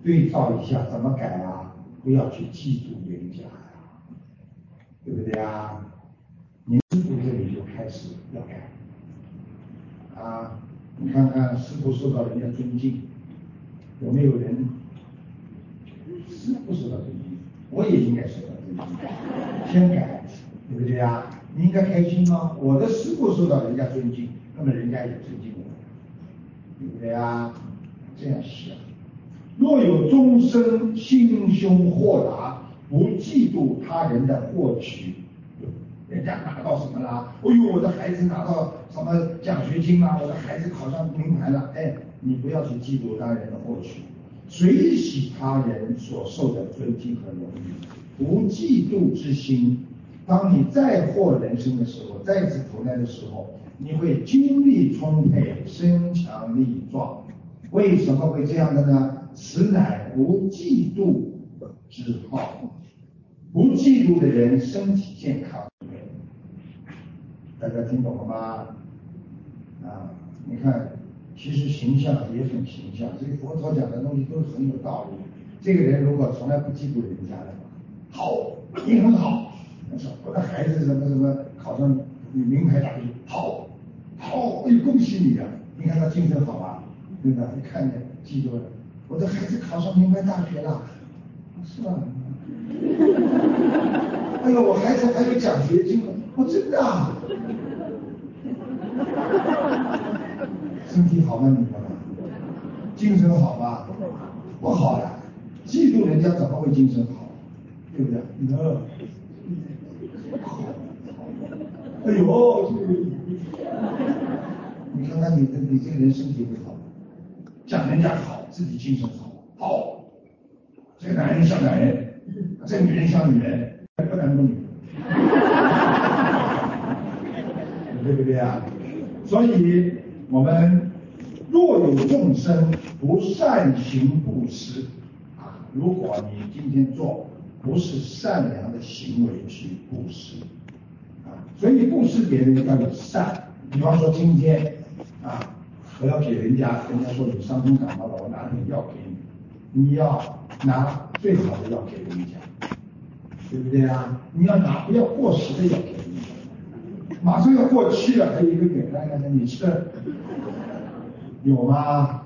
对照一下怎么改啊？不要去嫉妒人家呀，对不对啊？你师父这里就开始要改啊！你看看师父受到人家尊敬，有没有人师父受到尊敬？我也应该受到尊敬，先改，对不对啊？你应该开心吗？我的师父受到人家尊敬，那么人家也尊敬我，对不对啊？这样想。若有众生心胸豁达，不嫉妒他人的获取，人家拿到什么啦？哎呦，我的孩子拿到什么奖学金啦，我的孩子考上名牌了，哎，你不要去嫉妒他人的获取，随喜他人所受的尊敬和荣誉，无嫉妒之心。当你再获人生的时候，再次投胎的时候，你会精力充沛，身强力壮。为什么会这样的呢？此乃不嫉妒之好。不嫉妒的人身体健康，大家听懂了吗？啊，你看，其实形象也很形象，所以佛陀讲的东西都很有道理。这个人如果从来不嫉妒人家的，好，你很好，我的孩子什么什么考上名牌大学，好，好，哎，恭喜你啊！你看他精神好吧？对吧？一看见嫉妒了，我的孩子考上名牌大学了，是吧？哎呦，我孩子还有奖学金，我真的啊！身体好吗？你说精神好吗？不好呀！嫉妒人家怎么会精神好？对不对？好，哎呦，你看看你这个人身体会好，讲人家好，自己精神好，好，这个男人像男人，这个女人像女人，不男不女，对不对啊？所以我们若有众生不善行布施啊，如果你今天做不是善良的行为去布施啊，所以布施别人要有善。比方说今天啊，我要给人家说你伤风感冒了，我拿点药给你，你要拿最好的药给人家，对不对啊？你要拿不要过时的药给人家，马上要过期了，还有1个月，来你吃，有吗？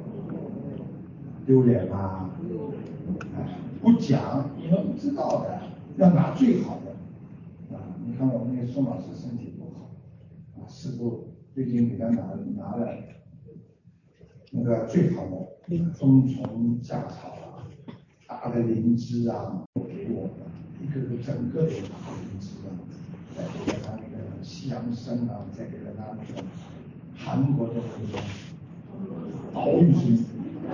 丢脸吗？不讲，你们不知道的，要拿最好的啊！你看我们那个宋老师身体不好啊，师父最近给他拿了那个最好的冬虫夏草啊，大的灵芝啊，给我的一个整个的大灵芝啊，再给了他那个西洋参啊，再给了他那个韩国的那个岛屿参，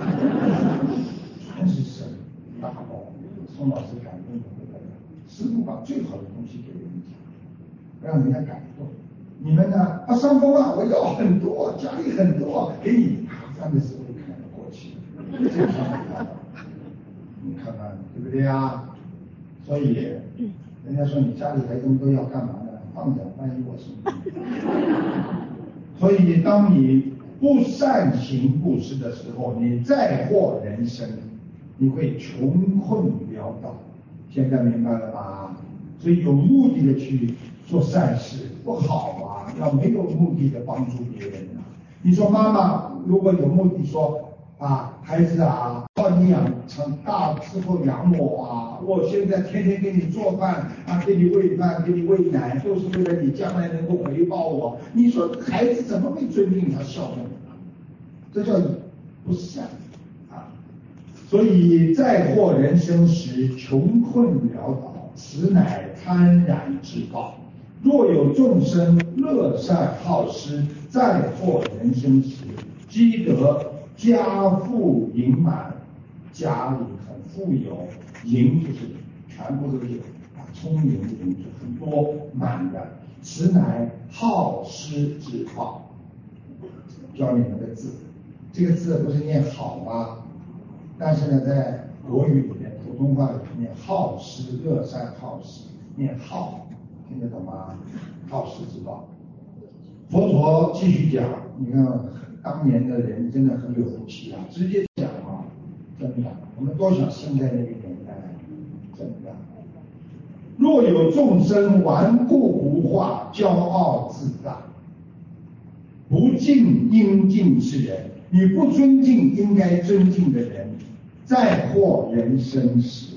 全是神大宝。宋老师感动的不得了，师父把最好的东西给人家，让人家感动。你们呢？啊，伤风啊，我要很多，家里很多，给你打饭的时候看得过去，这个你看看对不对啊？所以人家说你家里还这么多要干嘛呢？放着，万一我生病。所以当你不善行布施的时候，你再获人生，你会穷困潦倒。现在明白了吧？所以有目的的去做善事不好啊，要没有目的的帮助别人啊。你说妈妈如果有目的说啊，孩子啊，把你养成大之后养我啊，我现在天天给你做饭啊，给你喂饭，给你喂奶，都是为了你将来能够回报我。你说孩子怎么会尊敬他效忠他？这叫不善啊！所以在获人生时穷困潦倒，此乃贪婪之报。若有众生乐善好施，在获人生时积得家富盈满，家里很富有，盈就是全部都是充盈的盈，很多满的，此乃好施之报。教你们个字，这个字不是念好吗？但是呢，在国语里面、普通话里面，好施乐善好施，念好，听得懂吗？好施之报。佛陀继续讲，你看当年的人真的很有福气啊，直接讲啊， 真的，我们多想生在那个年代，真的。若有众生顽固不化，骄傲自大，不敬应敬之人，你不尊敬应该尊敬的人，再获人生时，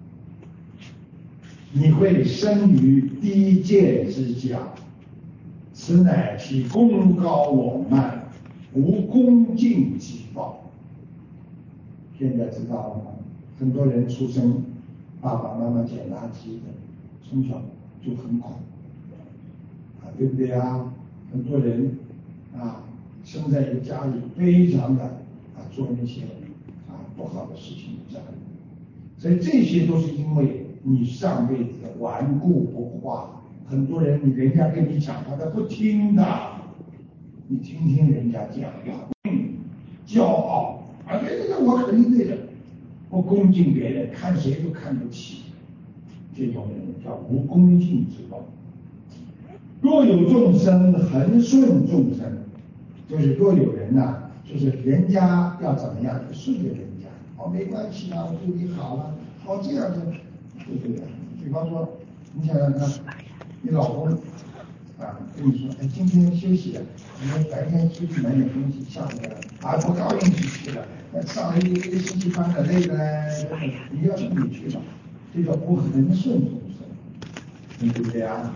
你会生于低贱之家，此乃其功高我慢，无恭敬之报。现在知道了吗？很多人出生，爸爸妈妈捡垃圾的，从小就很苦，对不对啊？很多人生在一个家里非常的做那些不好的事情的家里，所以这些都是因为你上辈子顽固不化。很多人人家跟你讲他不听的，你听听人家讲话，骄傲这个我肯定对的，不恭敬别人，看谁都看不起，这种人叫无恭敬之报。若有众生恒顺众生，就是若有人就是人家要怎么样就顺着人家，没关系我对你好了，这样的对不对？比方说你想想看，你老公跟你说今天休息了，你们白天出去买点东西，下午不高兴去了，上了一个星期班的累的你要去你去吧，这叫不恒顺众生，对不对啊？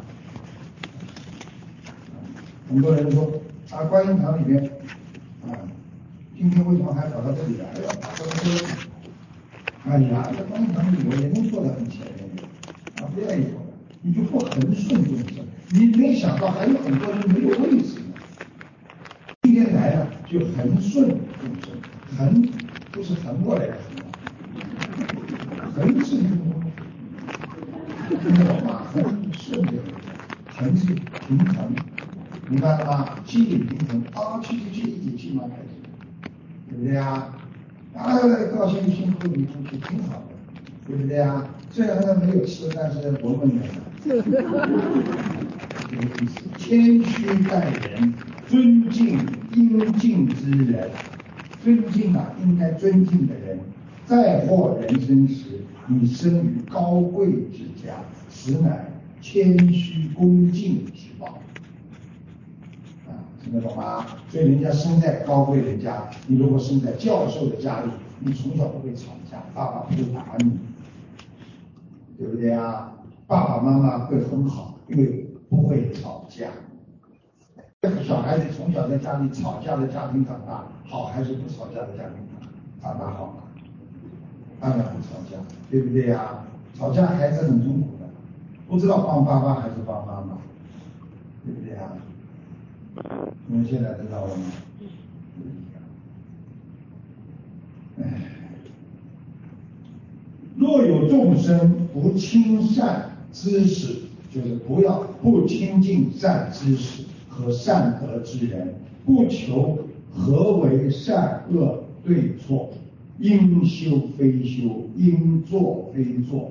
很多人说观音堂里面今天为什么还跑到这里来？跑到这里，在观音堂里我也能坐得很前面不愿意坐，你就不恒顺众生。你没想到还有很多人没有位置呢，今天来了就恒顺众生，恒不是横过来的恒是那种恒顺的恒是平衡，明白了吗？心理平衡去一起去嘛，对不对啊？高兴辛苦你出去挺好的，对不对啊？虽然没有吃，但是我问你谦虚待人，尊敬应敬之人，尊敬应该尊敬的人，再获人生时，你生于高贵之家，此乃谦虚恭敬之报。听得懂吗？所以人家生在高贵人家，你如果生在教授的家里，你从小不会吵架，爸爸不会打你，对不对啊？爸爸妈妈会很好，因为不会吵架。小孩子从小在家里吵架的家庭长大好，还是不吵架的家庭长大好？当然不吵架，对不对啊？吵架孩子很痛苦的，不知道帮爸爸还是帮妈妈，对不对啊？你们现在知道了吗？若有众生不亲善知识，就是不亲近善知识和善德之人，不求何为善恶对错，应修非修，应做非做。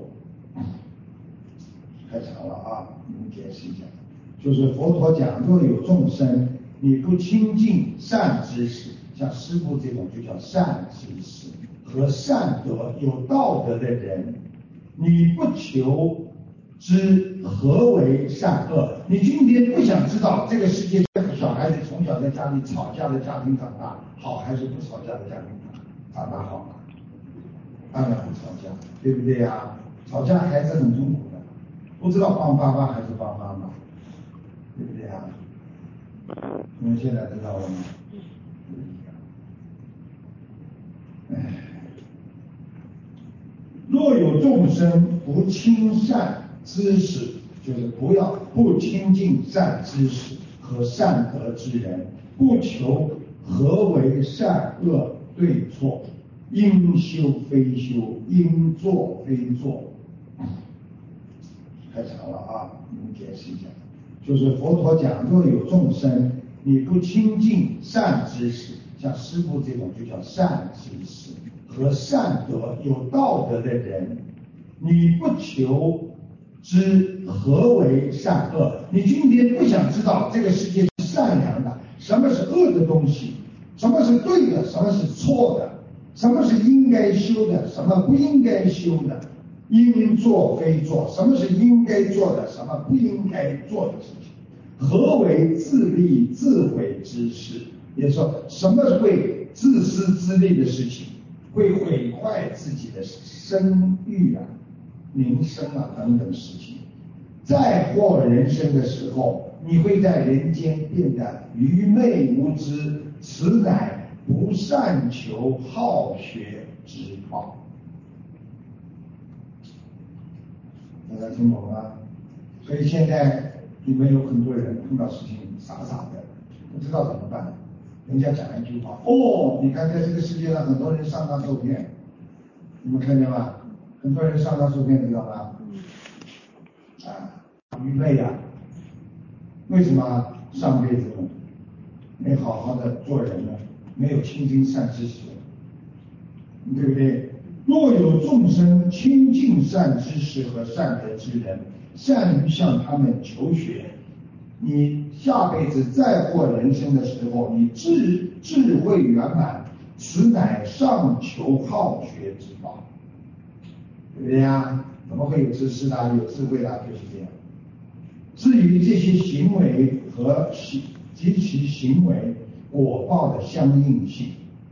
太长了你们解释一下。就是佛陀讲，若有众生你不亲近善知识，像师父这种就叫善知识和善德有道德的人，你不求知何为善恶，你今天不想知道这个世界小孩子从小在家里吵架的家庭长大好，还是不吵架的家庭长大好？当然不吵架，对不对啊？吵架孩子很痛苦的，不知道帮爸爸还是帮妈妈，对不对啊？你们现在知道了吗？若有众生不亲善知识，就是不亲近善知识和善德之人，不求何为善恶对错，应修非修，应做非做。太长了你们解释一下。就是佛陀讲，若有众生你不亲近善知识，像师父这种就叫善知识和善德有道德的人，你不求知何为善恶，你今天不想知道这个世界是善良的，什么是恶的东西，什么是对的，什么是错的， 什么是应该修的，什么不应该修的，应做非做，什么是应该做的，什么不应该做的事情。何为自利自毁之事？也就是说，什么是为自私自利的事情，会毁坏自己的声誉啊、名声啊等等事情。再过人生的时候，你会在人间变得愚昧无知，此乃不善求好学之报。大家听懂了吗？所以现在你们有很多人碰到事情傻傻的，不知道怎么办。人家讲一句话，哦，你看在这个世界上很多人上当受骗，你们看见吗？很多人上当受骗，知道吗？愚昧啊！为什么上辈子没好好的做人呢？没有亲近善知识，对不对？若有众生亲近善知识和善德之人，善于向他们求学，你下辈子再过人生的时候，你智慧圆满，此乃上求好学之道，对不对呀？怎么会有知识的、有智慧的？就是这样。至于这些行为和及其行为果报的相应性，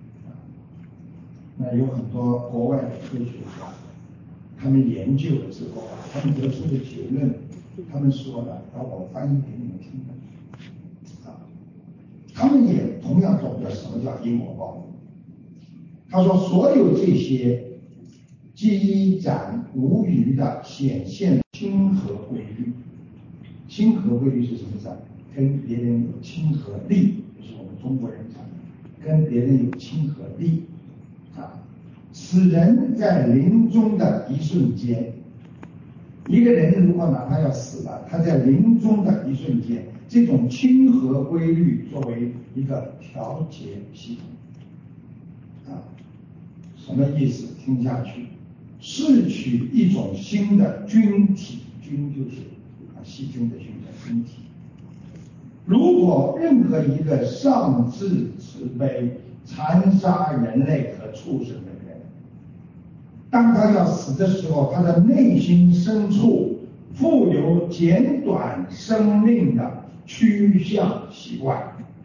那有很多国外的科学家，他们研究了之后他们得出的结论，他们说了，然后我翻译给你们听的。他们也同样懂得什么叫因果报应。他说，所有这些积攒无余的显现亲和规律。亲和规律是什么意思？跟别人有亲和力，就是我们中国人讲的，跟别人有亲和力此人在临终的一瞬间，一个人如果哪怕要死了，他在临终的一瞬间，这种亲和规律作为一个调节系统什么意思？听下去，是取一种新的均体，均就是细菌的菌的均体。如果任何一个上至慈悲、残杀人类和畜生的人，当他要死的时候，他的内心深处富有简短生命的趋向习惯。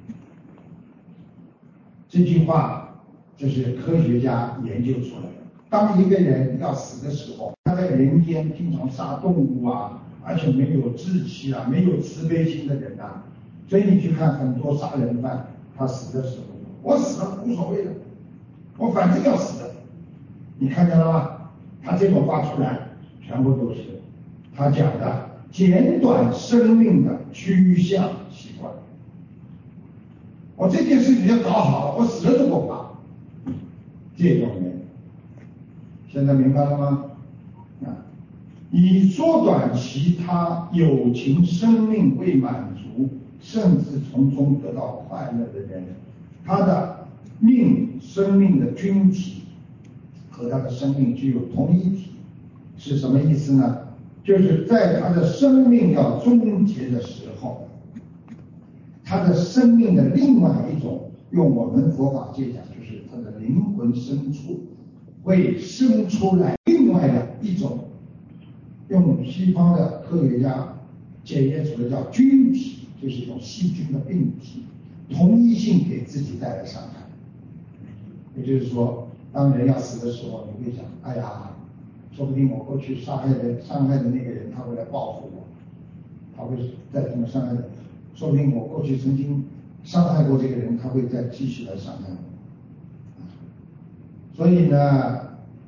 这句话就是科学家研究出来的。当一个人要死的时候，他在人间经常杀动物而且没有志气没有慈悲心的人所以你去看很多杀人犯，他死的时候，我死了无所谓的，我反正要死的。你看见了吗？他这种话出来，全部都是他讲的简短生命的趋向习惯。我这件事情要搞好了，我死了都不怕。这种人，现在明白了吗？以缩短其他有情生命未满足，甚至从中得到快乐的人，他的生命的均体和他的生命具有同一体，是什么意思呢？就是在他的生命要终结的时候，他的生命的另外一种，用我们佛法界讲，就是他的灵魂深处会生出来另外的一种，用西方的科学家检验出来叫菌体，就是一种细菌的病体，同一性给自己带来伤害。也就是说，当人要死的时候，你会想，哎呀，说不定我过去伤害的那个人，他会来报复我，他会再这么伤害的，说不定我过去曾经伤害过这个人，他会再继续来伤害我。所以呢，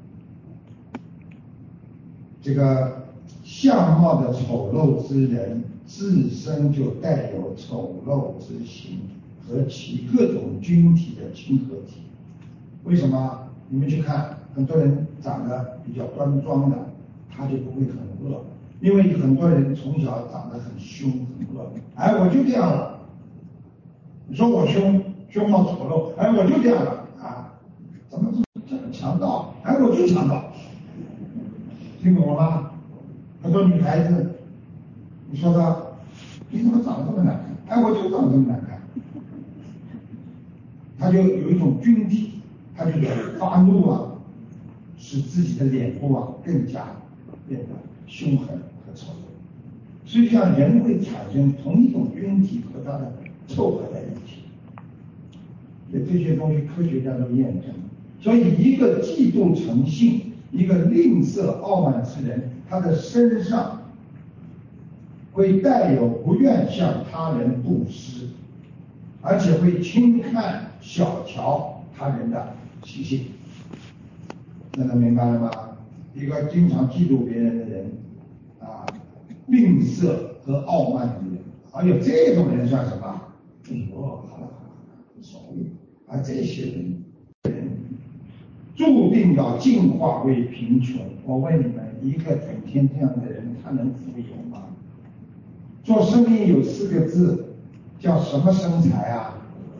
这个相貌的丑陋之人，自身就带有丑陋之形和其各种菌体的亲和体。为什么？你们去看，很多人长得比较端庄的，他就不会很恶，因为很多人从小长得很凶很恶，我就这样了。你说我凶貌丑陋，我就这样了怎么这么强盗？我就强盗，听懂了吗？很多女孩子，你说她，你怎么长得这么难看？我就长得这么难看。她就有一种菌体， 他这个发怒啊，使自己的脸部啊更加变得凶狠和丑陋。实际上，人会产生同一种晕体和它的凑合在一起。这些东西科学家都验证。所以，一个嫉妒成性、一个吝啬傲慢之人，他的身上会带有不愿向他人布施，而且会轻看小瞧他人的习性。大家明白了吗？一个经常嫉妒别人的人啊，吝啬和傲慢的人，而有这种人算什么？哎呦，好了，无所谓。而这些人注定要进化为贫穷。我问你们，一个整天这样的人，他能富有吗？做生意有4个字，叫什么生财啊？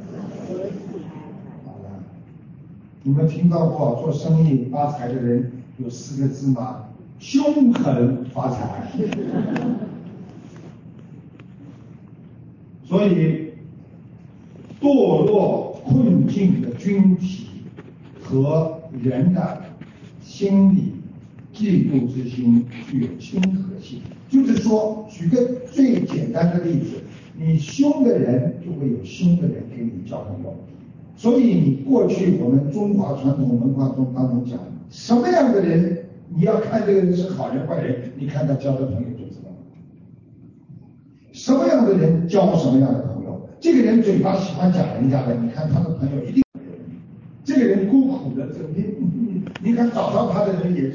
好了，你们听到过做生意发财的人有4个字吗？凶狠发财。所以，堕落困境的军体和人的心理嫉妒之心具有亲和性。就是说，举个最简单的例子，你凶的人就会有凶的人给你交朋友。所以你过去我们中华传统文化中当中讲，什么样的人你要看这个人是好人坏人，你看他交的朋友就知道了。什么样的人交什么样的朋友，这个人嘴巴喜欢讲人家的，你看他的朋友一定。这个人孤苦的，整天你看找到他的人也是，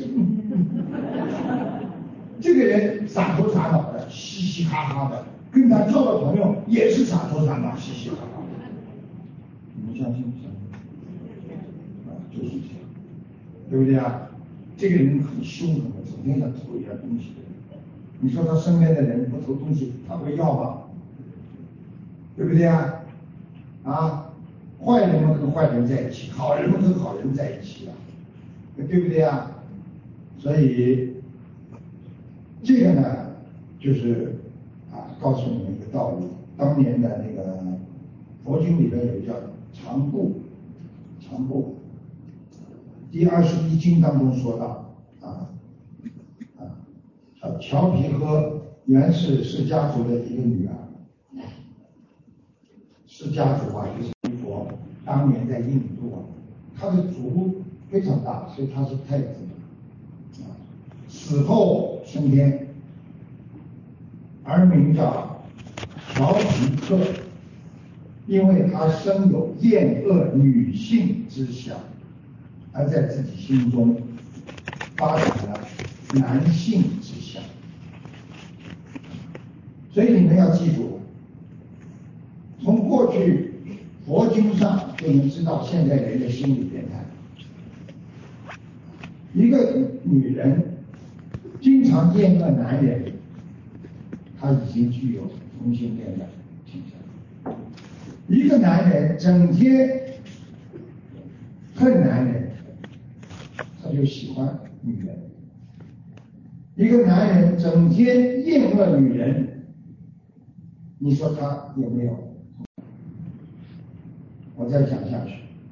这个人傻头傻脑的，嘻嘻哈哈的，跟他交的朋友也是傻头傻脑，嘻嘻哈哈的。你们相信不相信？就是这样，对不对啊？这个人很凶狠的，整天想偷一点东西的人，你说他身边的人不偷东西，他会要吗？对不对啊？坏人们和坏人在一起，好人们和好人在一起啊，对不对啊？所以这个呢，就是告诉你们一个道理。当年的那个佛经里边有一个叫长部第21经当中说到乔皮诃原是释迦族的一个女儿。释迦族就是佛当年在印度他的族非常大，所以他是太子死后升天，而名叫乔皮诃，因为他生有厌恶女性之想，而在自己心中发展了男性之想。所以你们要记住，从过去佛经上就能知道现在人的心理变态。一个女人经常厌恶男人，她已经具有同性恋的倾向。一个男人整天恨男人，他就喜欢女人。一个男人整天厌恶女人，你说他有没有？我再讲下去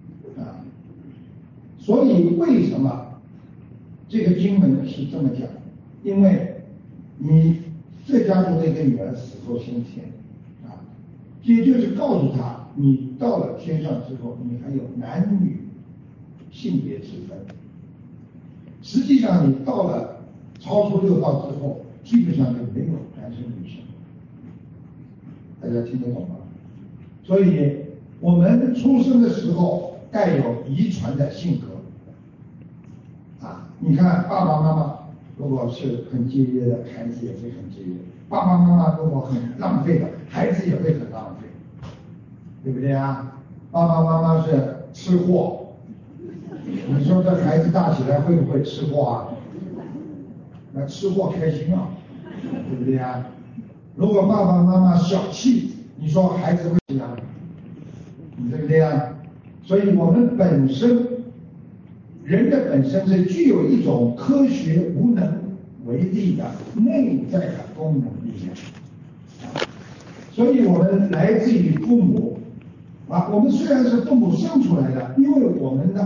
所以为什么这个经文是这么讲？因为你释迦族的一个女儿死后升天也就是告诉他，你到了天上之后，你还有男女性别之分。实际上，你到了超出6道之后，基本上就没有男生女生。大家听得懂吗？所以我们出生的时候带有遗传的性格你看爸爸妈妈如果是很节约的，孩子也会很节约；爸爸妈妈如果很浪费的，孩子也会很浪费，对不对啊？爸爸妈妈是吃货，你说这孩子大起来会不会吃货啊？那吃货开心对不对啊？如果爸爸妈妈小气，你说孩子会怎样？对不对啊？所以我们本身人的本身是具有一种科学无能为力的内在的功能力量所以我们来自于父母我们虽然是父母生出来的，因为我们的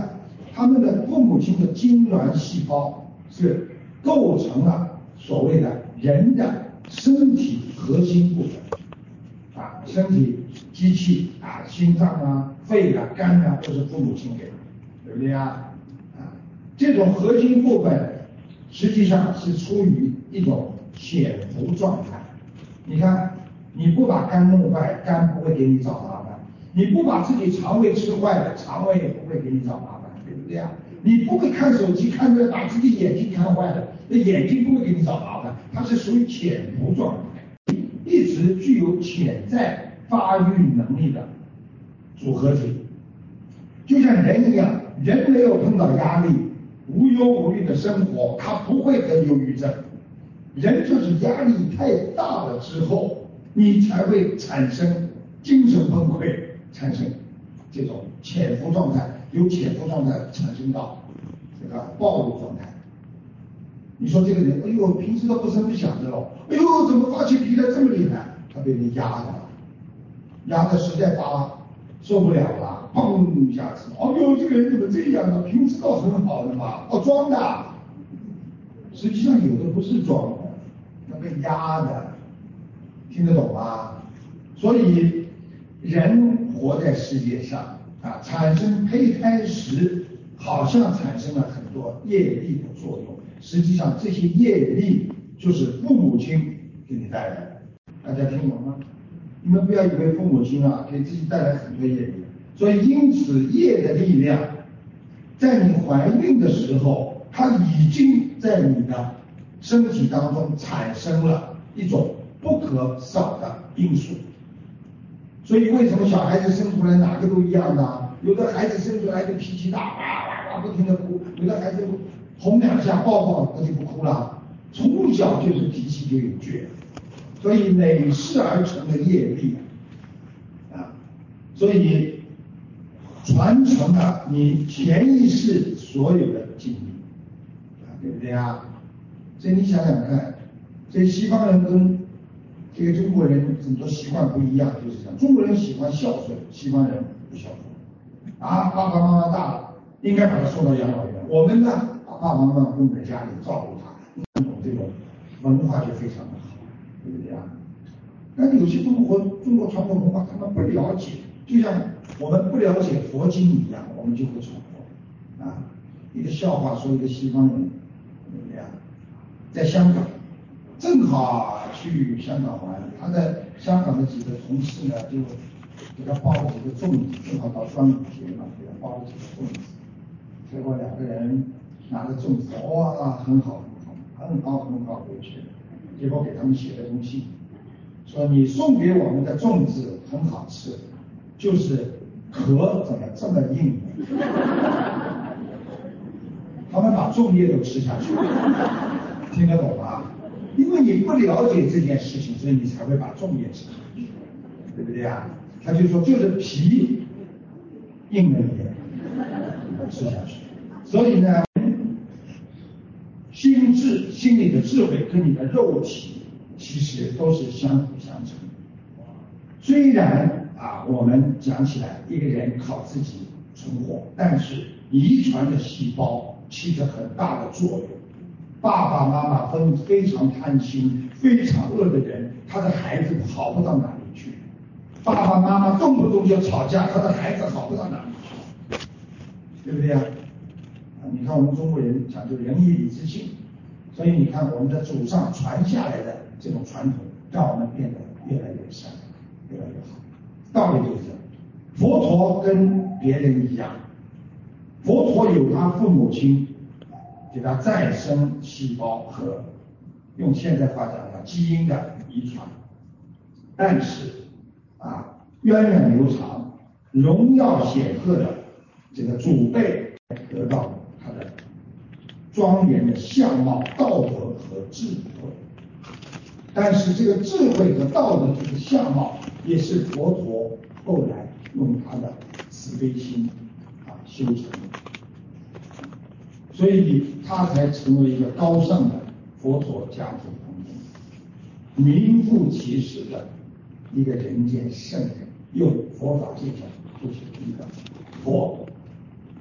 他们的父母亲的精卵细胞是构成了所谓的人的身体核心部分身体机器心脏肺肝都是父母亲给的，对不对这种核心部分实际上是处于一种潜伏状态。你看，你不把肝弄坏，肝不会给你找麻烦；你不把自己肠胃吃坏了，肠胃也不会给你找麻烦，对不对你不会看手机看着把自己眼睛看坏了，那眼睛不会给你找麻烦，它是属于潜伏状态，一直具有潜在发育能力的组合体。就像人一样，人没有碰到压力，无忧无虑的生活，他不会得忧郁症。人就是压力太大了之后，你才会产生精神崩溃，产生这种潜伏状态，由潜伏状态产生到这个暴露状态。你说这个人，哎呦，平时都不声不响的喽，哎呦，怎么发起脾来这么厉害？他被人压的，压的实在受不了了，砰一下子，哦呦，这个人怎么这样呢？平时都很好的嘛，装的。实际上有的不是装的，那被压的，听得懂吗？所以人活在世界上产生胚胎时，好像产生了很多业力的作用，实际上这些业力就是父母亲给你带来的。大家听懂吗？你们不要以为父母亲给自己带来很多业力，所以因此业的力量，在你怀孕的时候，它已经在你的身体当中产生了一种不可少的因素。所以为什么小孩子生出来哪个都一样呢？有的孩子生出来就脾气大，哇哇哇不停的哭；有的孩子哄两下抱抱他就不哭了。从小就是脾气就有倔，所以累世而成的业力所以传承了你前一世所有的经历对不对所以你想想看，所以西方人跟这个中国人很多习惯不一样，就是这样。中国人喜欢孝顺，西方人不孝顺爸爸妈妈大了，应该把他送到养老院。我们呢，把爸爸妈妈供在家里照顾他，这种文化就非常的好，对不对但有些中国传统文化他们不了解，就像我们不了解佛经一样，我们就会闯祸一个笑话说一个西方人，对不对在香港，正好去香港玩，他在香港的几个同事呢，就给他包了几个粽子，正好到端午节嘛，给他包了几个粽子。结果两个人拿着粽子，哇，很好回去。结果给他们写了封信，说你送给我们的粽子很好吃，就是壳怎么这么硬？他们把粽叶都吃下去，听得懂吗？因为你不了解这件事情，所以你才会把粽叶吃下去，对不对他就说就是皮硬了一点，吃下去。所以呢，心里的智慧跟你的肉体其实都是相辅相成的。虽然我们讲起来一个人靠自己存活，但是遗传的细胞起着很大的作用。爸爸妈妈非常贪心、非常恶的人，他的孩子好不到哪里去。爸爸妈妈动不动就吵架，他的孩子好不到哪里去，对不对你看我们中国人讲究仁义礼智信，所以你看我们的祖上传下来的这种传统，让我们变得越来越善良，越来越好。道理就是这样。佛陀跟别人一样，佛陀有他父母亲给他再生细胞和用现在话讲基因的遗传，但是源远流长、荣耀显赫的这个祖辈得到他的庄严的相貌、道德和智慧。但是这个智慧和道德这个相貌，也是佛陀后来用他的慈悲心修成的，所以他才成为一个高尚的佛陀家族当中名副其实的一个人间圣人。用佛法界讲，就是一个佛。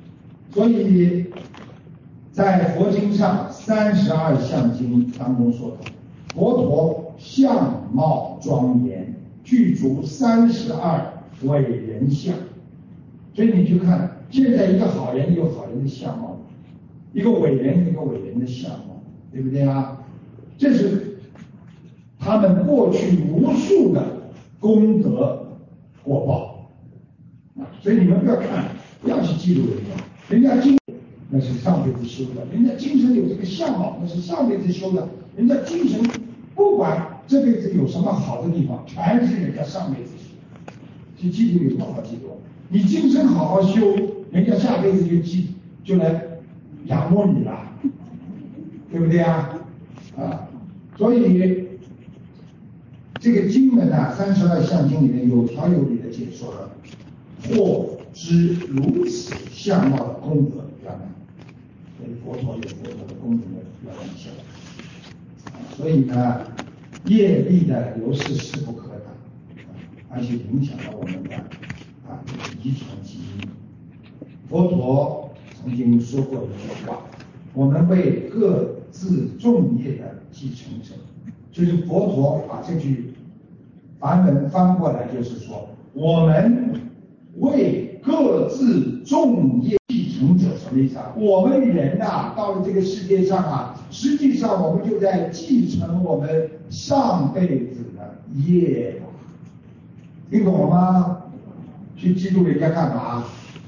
所以在佛经上32相经当中说的，佛陀相貌庄严，具足32伟人相。所以你去看，现在一个好人有好人的相貌，一个伟人一个伟人的相貌，对不对啊？这是他们过去无数的功德果报啊！所以你们不要看，不要去嫉妒人家精那是上辈子修的，人家精神有这个相貌，那是上辈子修的，人家精神不管这辈子有什么好的地方，全是人家上辈子修的。去嫉妒有什么好嫉妒？你精神好好修，人家下辈子就来仰慕你了，对不对啊？所以这个经文啊，32相经里面有条有理的解说了，或知如此相貌的功德圆满，所以佛陀有佛陀的功德圆满相。所以呢，业力的流逝势不可挡，而且影响到我们的遗传基因。佛陀曾经说过一句话：我们为各自众业的继承者。就是佛陀把这句梵文翻过来，就是说我们为各自众业继承者。什么意思啊？我们人啊，到了这个世界上啊，实际上我们就在继承我们上辈子的业，听懂了吗？去嫉妒人家干嘛？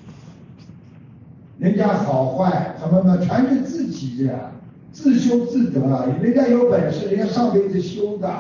人家好坏什么的，全是自己的，自修自得啊！人家有本事，人家上辈子修的，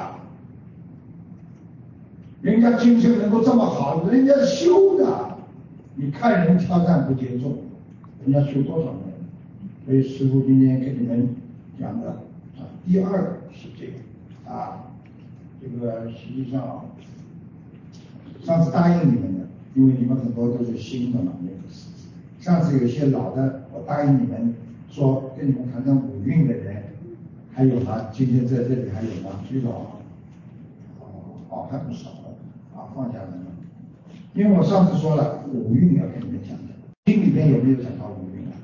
人家精神能够这么好，人家修的。你看人挑担不接重，人家修多少年？所以师父今天跟你们讲的第二个是这个这个实际上上次答应你们的，因为你们很多都是新的嘛，上次有些老的，我答应你们说跟你们谈谈五蕴的人，还有吗？今天在这里还有吗？举手。还不少放下来了。因为我上次说了五蕴要跟你们讲的，经里面有没有讲到五蕴啊？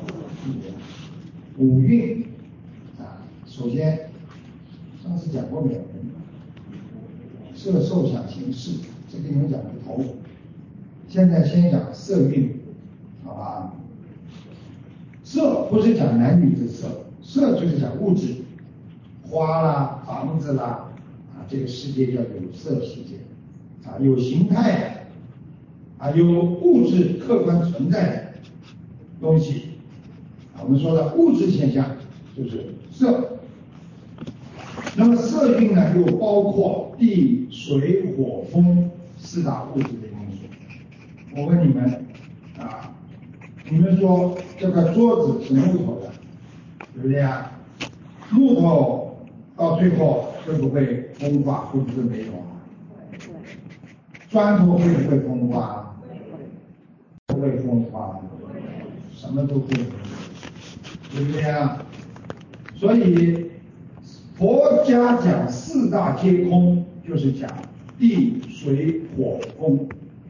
五蕴首先上次讲过没有？色受想行识，这个你们讲的头。现在先讲色蕴，好吧？色不是讲男女之色，色就是讲物质，花啦、房子啦，这个世界叫有色世界，有形态的，有物质客观存在的东西。我们说的物质现象就是色。那么色蕴呢，又包括地、水、火、风4大物质的因素。我问你们你们说这个桌子是木头的，对不对啊？木头到最后会不会风化？会不会没有啊？砖头会不会风化？不会风化，什么都会，对不对啊？所以佛家讲4大皆空，就是讲地、水、火、风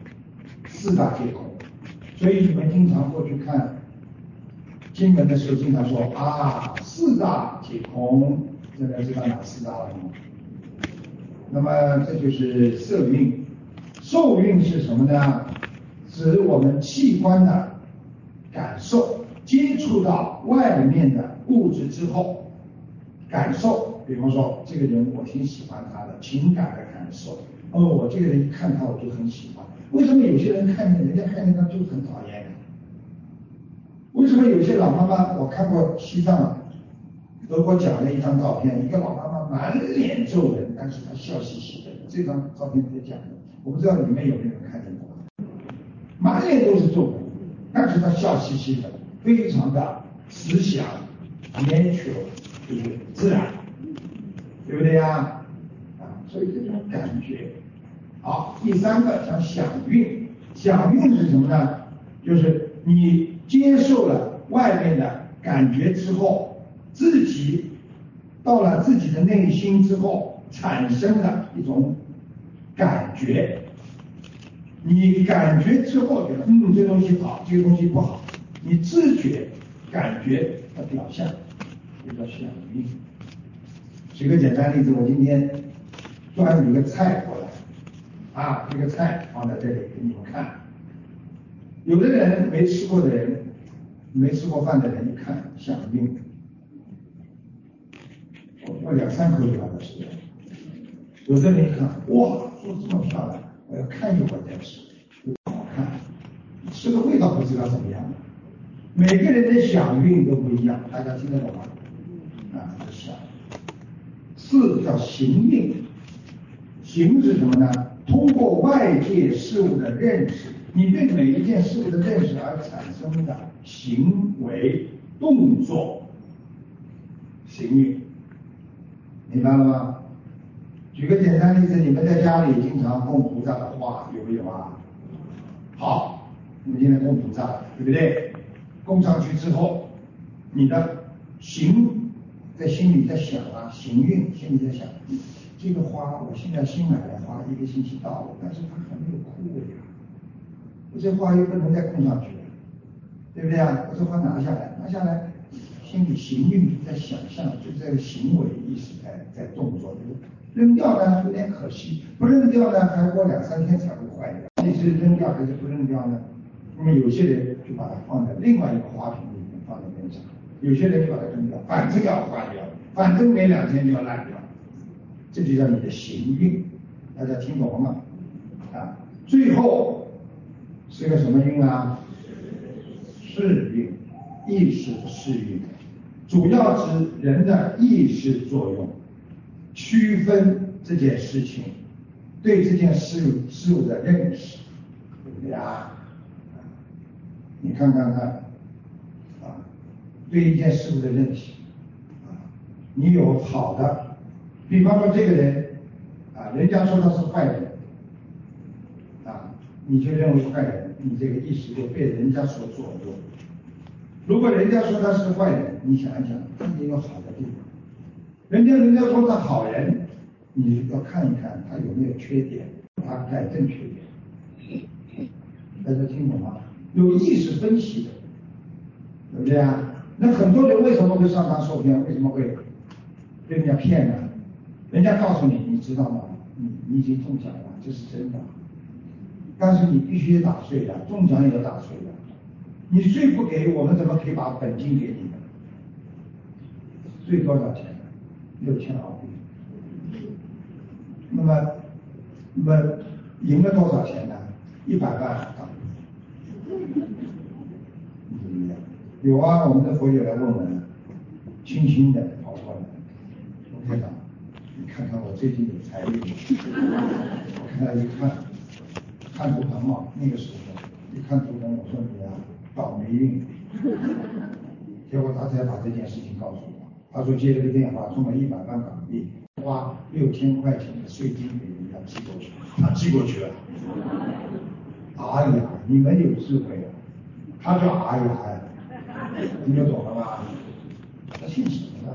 4大皆空。所以你们经常过去看经文的时候，经常说4大皆空，现在知道哪4大了吗？那么这就是色蕴。受蕴是什么呢？指我们器官的感受，接触到外面的物质之后感受。比方说这个人我挺喜欢他的，情感的感受。我这个人一看他我就很喜欢。为什么有些人看见人家看见他就很讨厌呢？为什么有些老妈妈，我看过西藏德国讲了一张照片，一个老妈妈满脸皱纹，但是她笑嘻嘻的。这张照片在讲的，我不知道你们有没有看见过？满脸都是皱纹，但是她笑嘻嘻的，非常的慈祥 natural， 就是自然，对不对呀？所以这种感觉。好，第3个讲想蕴。想蕴是什么呢？就是你接受了外面的感觉之后，自己到了自己的内心之后产生的一种感觉。你感觉之后觉得这东西好，这个东西不好， 你知觉、感觉的表象，这叫响应。举个简单例子，我今天端一个菜过来，这个菜放在这里给你们看。有的人没吃过的人，没吃过饭的人一看响应，我2-3口就把它吃掉。有的人一看，哇，做这么漂亮，我要看一会儿再吃，好看。吃的味道不知道怎么样，每个人的响应都不一样，大家听得懂吗？这是响。4叫行应，行是什么呢？通过外界事物的认识，你对每一件事物的认识而产生的行为动作，行应，明白了吗？举个简单例子，你们在家里经常供菩萨的画，有没有啊？好，我们今天供菩萨，对不对？供上去之后，你的行在心里在想行运心里在想，这个花我现在新买的花1个星期到了，但是它还没有枯萎啊，我这花又不能再供上去了，对不对啊？我这花拿下来，心里行运在想象，就是这个行为意识在动作。扔掉呢有点可惜，不扔掉呢还过2-3天才会坏掉。你是扔掉还是不扔掉呢？那么有些人就把它放在另外一个花瓶里面放在边上，有些人就把它扔掉，反正要坏掉，反正没2天就要烂掉，这就叫你的行运。大家听懂了吗？最后是个什么运啊？识运，意识的识运，主要指人的意识作用，区分这件事情，对这件事物的认识，对不对啊？你看，对一件事物的认识，你有好的，比方说这个人，人家说他是坏人，你就认为坏人，你这个意识就被人家所左右。如果人家说他是坏人，你想一想，他也有好的地方。人家说他好人，你要看一看他有没有缺点，他改正缺点。大家听懂吗？有意识分析的，对不对啊？那很多人为什么会上当受骗？为什么会被人家骗呢？人家告诉你，你知道吗？你已经中奖了，这是真的。但是你必须打税的，中奖也要打税的。你税不给，我们怎么可以把本金给你呢？税多少钱呢？6000澳币。那么赢了多少钱呢？100万港币。有啊，我们的佛友来问我呢，轻轻的跑过来，我台长，你看看我最近有财运。我看他一看图腾嘛，那个时候一看图腾，我说你倒霉运。结果他才把这件事情告诉我，他说接了个电话，送了100万港币，花6000块钱的税金给人家寄过去，他寄过去了。哎呀，你们有智慧啊！他叫哎呀，听得懂了吗？他姓什么呢？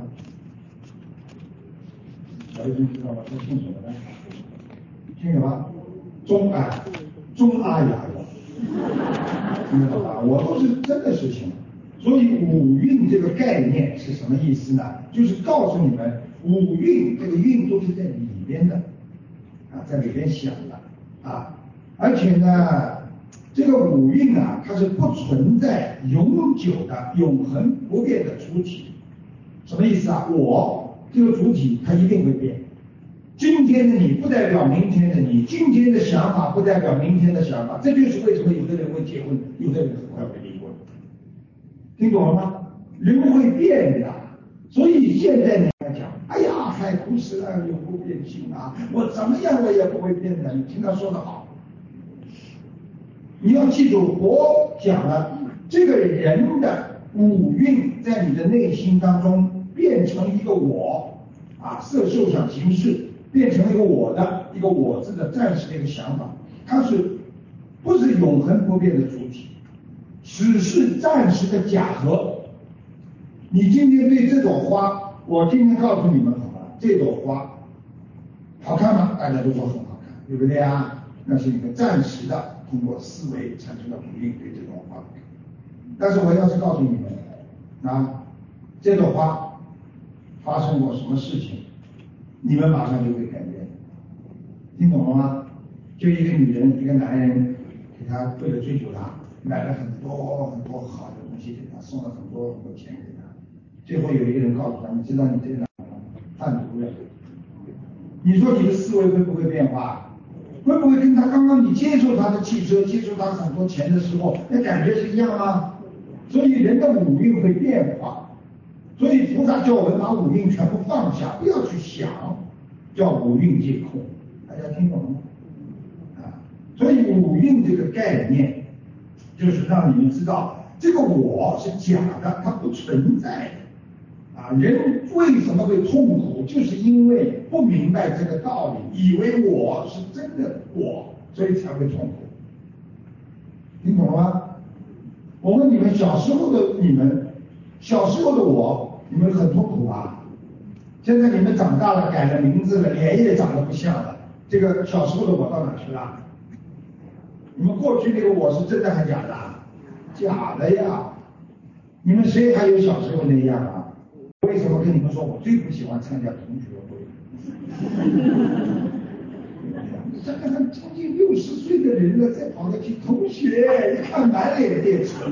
小学生知道吗？他姓什么呢？姓什么？钟阿雅的，听得懂吗？我都是真的事情。所以五蕴这个概念是什么意思呢？就是告诉你们，五蕴这个蕴都是在里边的，在里边想的而且呢，这个五蕴它是不存在永久的、永恒不变的主体。什么意思啊？我这个主体它一定会变。今天的你不代表明天的你，今天的想法不代表明天的想法，这就是为什么有的人会结婚，有的人很快会离婚。听懂了吗？人会变的，所以现在你来讲，哎呀，海枯石烂永不变心我怎么样我也不会变的。你听他说的好，你要记住，佛讲了，这个人的五蕴在你的内心当中变成一个我色受想行识，变成一个我的一个我字的暂时的一个想法，它是不是永恒不变的主体，只是暂时的假合。你今天对这朵花，我今天告诉你们好了，这朵花好看吗？大家都说很好看，对不对啊？那是一个暂时的通过思维产生的回应对这朵花。 但是我要是告诉你们这朵花发生过什么事情，你们马上就会改变。听懂了吗？就一个女人一个男人给她为了追求她，买了很多很多好的东西给她，送了很多很多钱给她，最后有一个人告诉她，你知道你这个男人贩毒了，你说你的思维会不会变化？会不会跟他刚刚你接受他的汽车，接受他很多钱的时候，那感觉是一样吗？所以人的五蕴会变化，所以菩萨叫我们把五蕴全部放下，不要去想，叫五蕴皆空。大家听懂了吗？所以五蕴这个概念，就是让你们知道，这个我是假的，它不存在的。人为什么会痛苦，就是因为不明白这个道理，以为我是真的我，所以才会痛苦。听懂了吗？我问你们，小时候的我，你们很痛苦吧？现在你们长大了，改了名字了，脸也长得不像了，这个小时候的我到哪去了？你们过去那个我是真的还是假的？假的呀！你们谁还有小时候那样啊？为什么跟你们说我最不喜欢参加同学会？这个将近60岁的人了，再跑过去同学，一看满脸电车。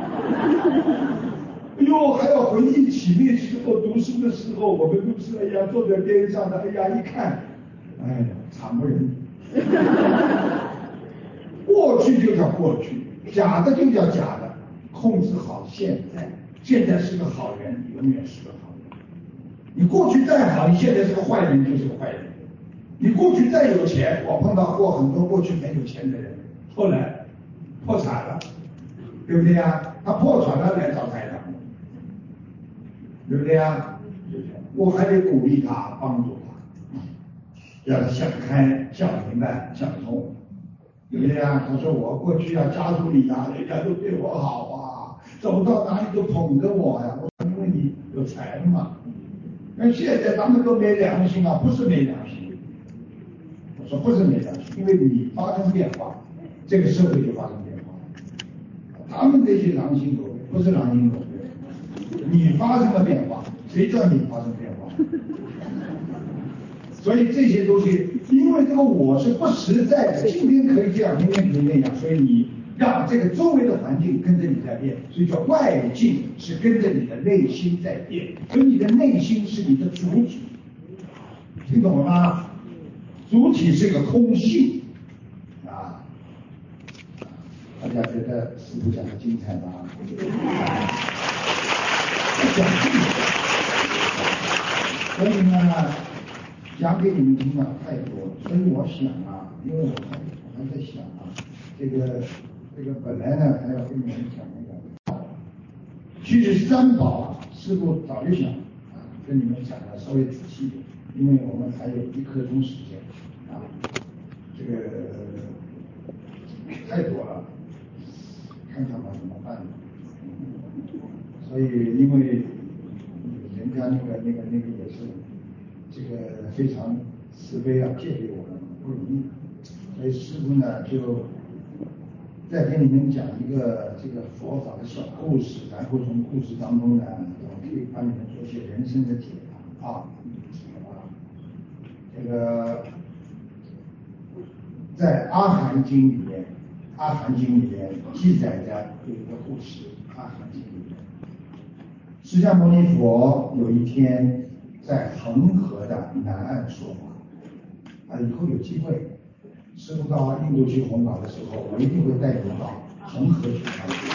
哎呦，还要回忆起那时候读书的时候，我们都是坐在边上的，一看，惨不忍睹。过去就叫过去，假的就叫假的，控制好现在，现在是个好人，永远是个好人。你过去再好，你现在是个坏人就是个坏人。你过去再有钱，我碰到过很多过去很有钱的人，后来破产了，对不对啊？他破产了来找台长，对不对啊？我还得鼓励他，帮助他，让他想开、想明白、想通，对不对啊？他说我过去家族里人家都对我好啊，走到哪里都捧着我呀。我说因为你有财嘛。那现在他们都没良心啊，不是没良心。我说不是没良心，因为你发生变化，这个社会就发生变化。他们这些狼心狗肺，不是狼心狗肺，你发生了变化，谁叫你发生变化？所以这些东西，因为这个我是不实在的，今天可以这样，明天可以那样，所以你让这个周围的环境跟着你在变，所以叫外境是跟着你的内心在变，所以你的内心是你的主体，听懂了吗？主体是个空性啊！大家觉得师父讲的精彩吗？讲这个，所以呢，讲给你们听太多了，所以我想因为我还在想这个本来呢还要跟你们讲一个，其实三宝师父早就想跟你们讲的稍微仔细一点，因为我们还有1刻钟时间这个太多了，看看吧怎么办。所以因为人家那个也是这个非常慈悲借给我们不容易，所以师父呢就再跟你们讲一个这个佛法的小故事，然后从故事当中呢，我可以帮你们做一些人生的解答这个在阿含经里面记载着有一个故事，阿含经里面，释迦牟尼佛有一天在恒河的南岸说法，以后有机会，师父到印度去弘法的时候，我一定会带你们到恒河去参观。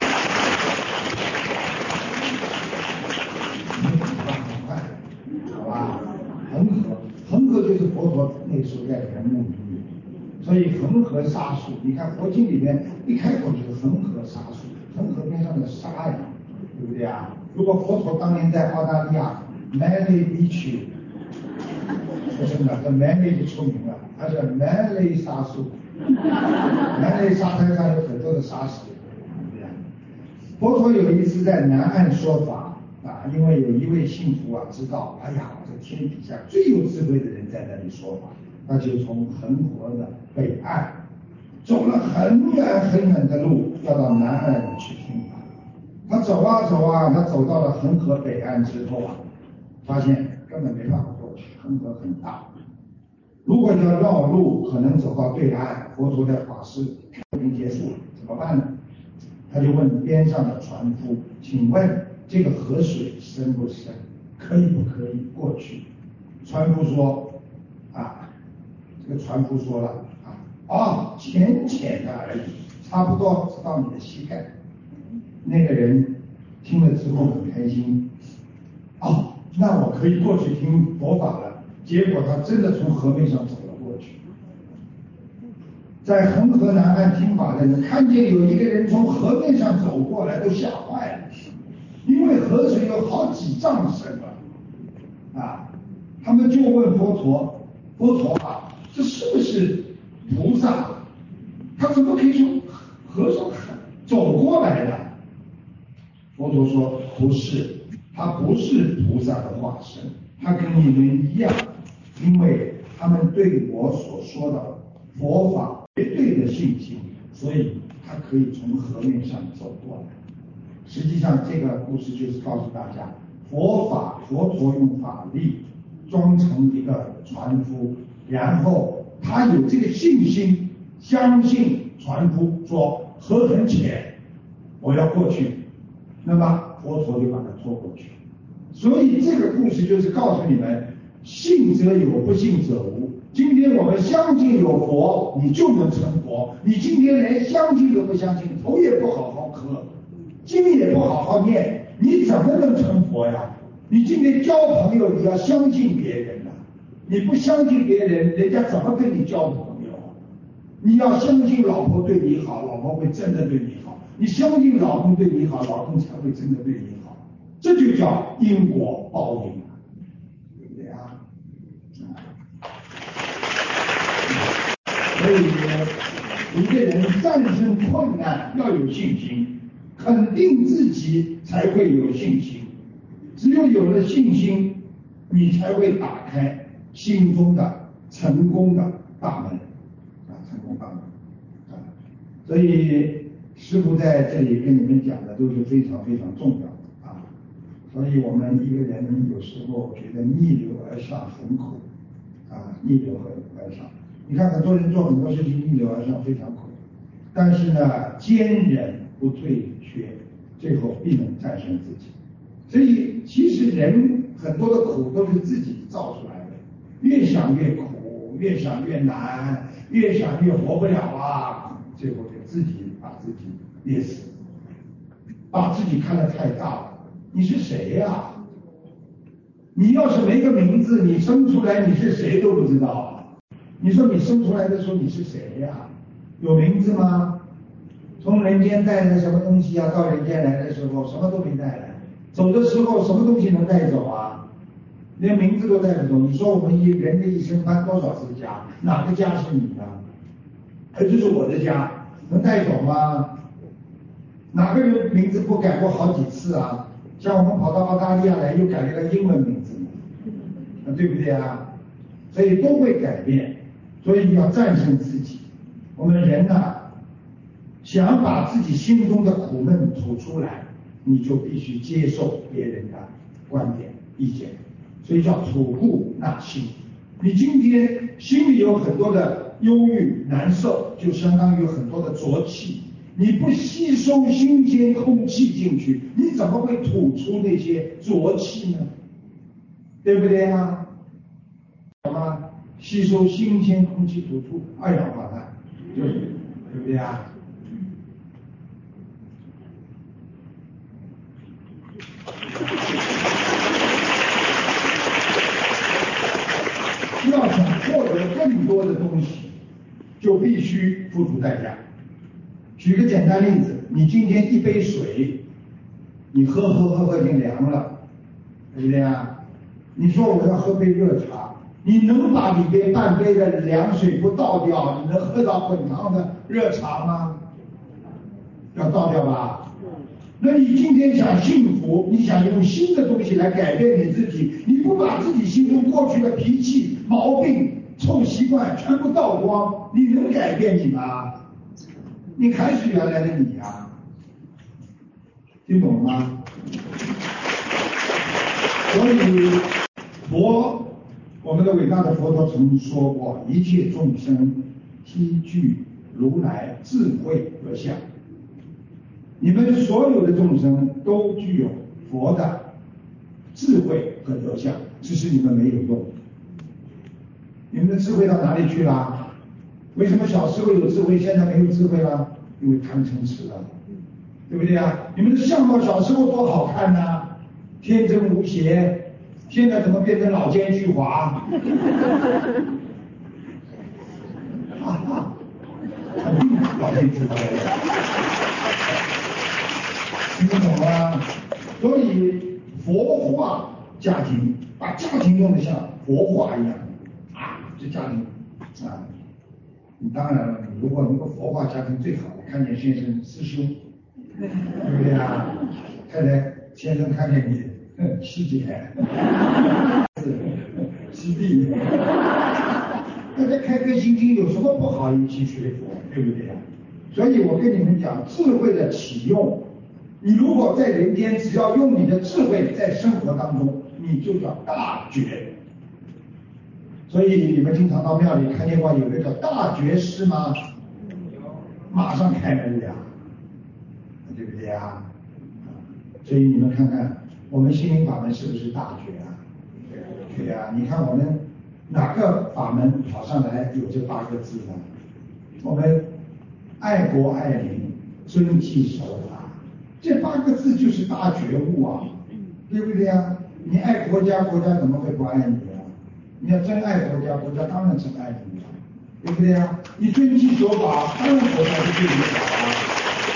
很快，好吧？恒河就是佛陀那时候在人沐浴，所以恒河沙数，你看佛经里面一开口就是恒河沙数，恒河边上的沙呀，对不对啊？如果佛陀当年在澳大利亚 Manly Beach 出生的，这 Manly 就出名了，它是 Manly 沙数，Manly 沙滩上有很多的沙石，对不对？佛陀有一次在南岸说法因为有一位信徒知道，这天底下最有智慧的人在那里说法，那就从恒河的北岸走了很远很远的路，要到南岸去听法。 他走啊走啊，他走到了恒河北岸之后啊，发现根本没办法过去，恒河很大。如果要绕路，可能走到对岸，佛陀的法事已经结束了，怎么办呢？他就问边上的船夫：“请问这个河水深不深？可以不可以过去？”船夫说：“这个船夫说了浅浅的而已，差不多只到你的膝盖。”那个人听了之后很开心，那我可以过去听佛法了。结果他真的从河面上走了过去。在恒河南岸听法的人看见有一个人从河面上走过来，都吓坏了，因为河水有好几丈深他们就问佛陀：“佛陀这是不是菩萨？他怎么可以从河上走过来的？”佛陀说：“不是，他不是菩萨的化身，他跟你们一样，因为他们对我所说的佛法绝对的信心，所以他可以从河面上走过来。”实际上这个故事就是告诉大家，佛陀用法力装成一个船夫，然后他有这个信心，相信船夫说河很浅，我要过去，那么佛陀就把他拖过去。所以这个故事就是告诉你们，信则有，不信则无。今天我们相信有佛，你就能成佛；你今天连相信都不相信，头也不好好磕，经也不好好念，你怎么能成佛呀？你今天交朋友，你要相信别人你不相信别人，人家怎么跟你交朋友？你要相信老婆对你好，老婆会真的对你好；你相信老公对你好，老公才会真的对你好。这就叫因果报应，对不对啊？所以一个人战胜困难要有信心，肯定自己才会有信心。只有有了信心，你才会打开心中的成功的大门成功大门所以师父在这里跟你们讲的都是非常非常重要的所以我们一个人有时候觉得逆流而上很苦逆流而上。你看很多人做很多事情逆流而上非常苦，但是呢，坚忍不退却，最后必能战胜自己。所以其实人很多的苦都是自己造出来的，越想越苦，越想越难，越想越活不了最后就自己把自己憋死，把自己看得太大了。你是谁呀？你要是没个名字，你生出来你是谁都不知道你说你生出来的时候你是谁呀？有名字吗？从人间带来什么东西到人间来的时候什么都没带来，走的时候什么东西能带走连名字都带不走。你说我们人的一生搬多少次家，哪个家是你的？这是我的家，能带走吗？哪个人名字不改过好几次像我们跑到澳大利亚来又改了个英文名字对不对所以都会改变，所以你要战胜自己。我们人想把自己心中的苦闷吐出来，你就必须接受别人的观点意见，所以叫吐故纳新。你今天心里有很多的忧郁难受，就相当于有很多的浊气，你不吸收新鲜空气进去，你怎么会吐出那些浊气呢？对不对吸收新鲜空气，吐出二氧化碳，对不对要想获得更多的东西，就必须付出代价。举个简单例子，你今天一杯水，你喝已经凉了，对不对你说我要喝杯热茶，你能把里边半杯的凉水不倒掉，你能喝到滚烫的热茶吗？要倒掉吧。那你今天想幸福，你想用新的东西来改变你自己，你不把自己心中过去的脾气、毛病、臭习惯全部倒光，你能改变你吗？你还是原来的你听懂了吗？所以我们的伟大的佛陀曾说过，一切众生悉具如来智慧德相。你们所有的众生都具有佛的智慧和德相，只是你们没有用。你们的智慧到哪里去了？为什么小时候有智慧，现在没有智慧了？因为贪嗔痴了，对不对啊？你们的相貌小时候多好看呐，天真无邪，现在怎么变成老奸巨猾？肯定老奸巨猾的，听得懂吗？所以佛化家庭，把家庭用得像佛化一样啊，这家庭啊。当然了，如果能够佛化家庭最好，看见先生师兄，对不对啊？太太先生看见你师姐，师弟，大家开开心心，有什么不好一起学佛，对不对啊？所以我跟你们讲，智慧的启用，你如果在人间，只要用你的智慧在生活当中，你就叫大觉。所以你们经常到庙里看见过有个叫大觉师吗？马上开门了，对不对啊？所以你们看看，我们心灵法门是不是大觉啊？对啊，你看我们哪个法门跑上来有这8个字呢？我们爱国爱民，遵纪守法，这8个字就是大觉悟啊，对不对啊？你爱国家，国家怎么会不爱你啊？你要真爱国家，国家当然真爱你了，对不对啊？你遵纪守法，当然国家就对你好啊，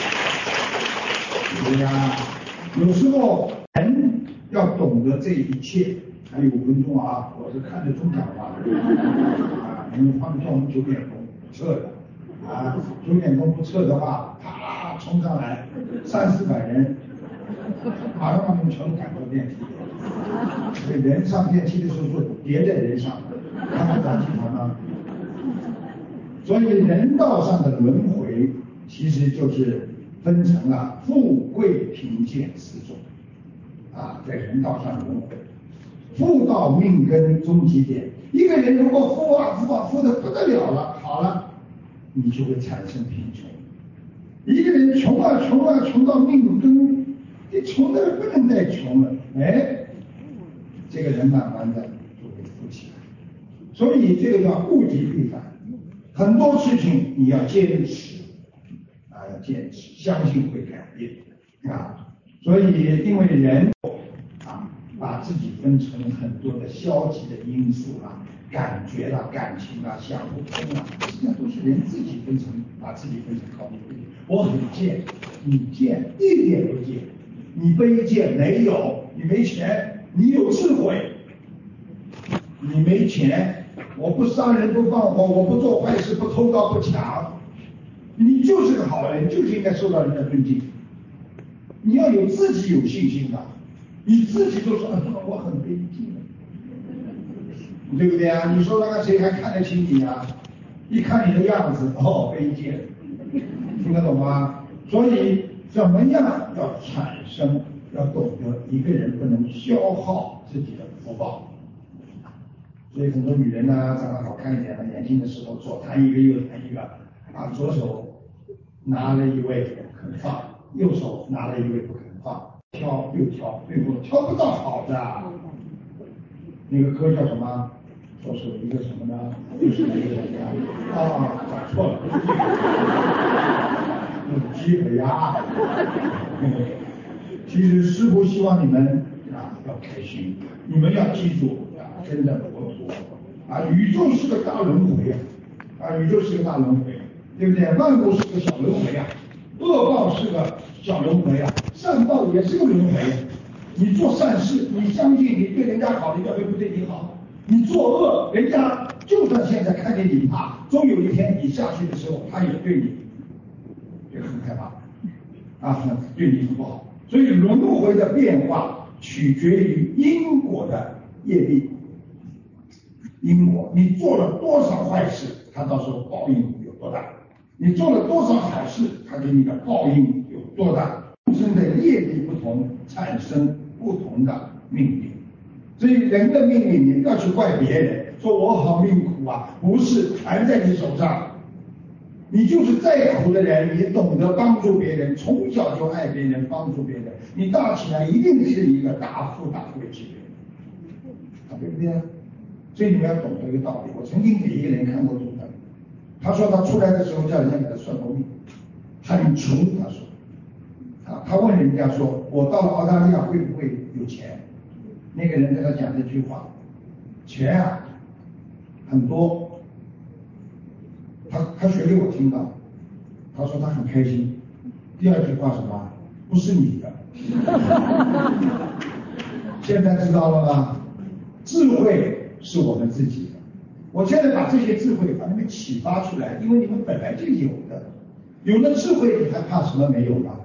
对不对啊？有时候人要懂得这一切。还有5分钟啊，我是看着钟讲话啊，因为他们叫我们9点钟撤的啊，9点钟不撤的话，啪冲上来300-400人，马上把你们全部赶到电梯。所以人上电梯的时候就叠在人上，看看杂技团吗？所以人道上的轮回其实就是分成了富贵贫贱4种啊，在人道上轮回。富到命根终极点，一个人如果富得不得了了，好了，你就会产生贫穷。一个人穷到命根，你穷得不能再穷了，这个人慢慢的就会富起来。所以这个叫物极必反，很多事情你要坚持啊，要坚持，相信会改变啊。所以因为人把自己分成很多的消极的因素啦、感觉啦、感情啦、想不通啦，实际上都是人自己把自己分成好几个。我很贱，你贱一点不贱，你卑贱没有，你没钱，你有智慧，你没钱，我不杀人不放火，我不做坏事，不偷盗不抢，你就是个好人，就是应该受到人的尊敬。你要有自己有信心的。你自己都说我很卑贱，对不对啊？你说那个谁还看得起你啊？一看你的样子，卑贱，听得懂吗？所以怎么样要产生，要懂得一个人不能消耗自己的福报。所以很多女人呢，长得好看一点的，年轻的时候左弹一个右弹一个，啊，左手拿了一位肯放，右手拿了一位不肯放。挑又挑，最后挑不到好的。那个歌叫什么？左手一个什么呢？右手一个什么啊？讲错了，鸡和鸭。其实师父希望你们要开心，你们要记住跟着佛陀宇宙是个大轮回宇宙是个大轮回，对不对？万物是个小轮回恶报是个小轮回善报也是个轮回。你做善事，你相信你对人家好，人家会不对你好；你做恶，人家就算现在看见你怕，终有一天你下去的时候，他也对你也很害怕对你不好。所以轮回的变化取决于因果的业力。因果，你做了多少坏事，他到时候报应有多大；你做了多少好事，他给你的报应有多大。 众生的业力不同，产生不同的命运。所以人的命运你不要去怪别人，说我好命苦啊，不是，全在你手上。你就是再苦的人，你懂得帮助别人，从小就爱别人，帮助别人，你大起来一定是一个大富大贵之人，对不对啊？所以你们要懂得一个道理。我曾经给一个人看过图腾，他说他出来的时候叫人家给他算过命，很穷。他说他问人家说，我到了澳大利亚会不会有钱？那个人跟他讲这句话，钱啊很多。他学给我听的，他说他很开心。第二句话什么？不是你的。现在知道了吗？智慧是我们自己的。我现在把这些智慧把你们启发出来，因为你们本来就有的，有了智慧你还怕什么没有吗？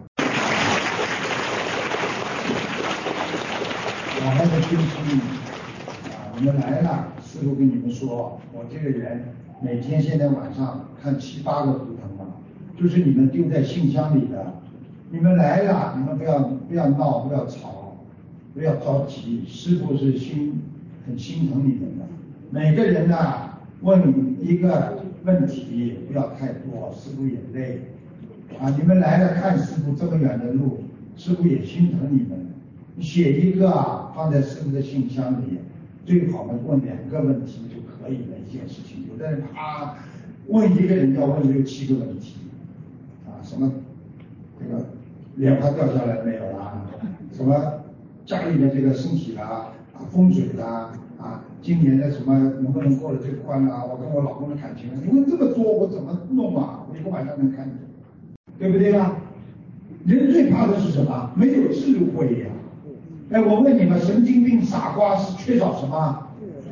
好好的学习你们来了，师父跟你们说，我这个人每天现在晚上看7、8个图腾了，就是你们丢在信箱里的。你们来了，你们不要闹，不要吵，不要着急，师父是很心疼你们的。每个人问一个问题，不要太多，师父也累你们来了看师父这么远的路，师父也心疼你们。你写一个放在师父的信箱里，最好的问2个问题就可以了。一件事情，有的人问一个人要问6、7个问题什么这个莲花掉下来没有啦？什么家里的这个身体风水今年的什么能不能过了这个关我跟我老公的感情你问这么多，我怎么弄我一个晚上能看懂，对不对啊？人最怕的是什么？没有智慧呀。我问你们，神经病傻瓜是缺少什么？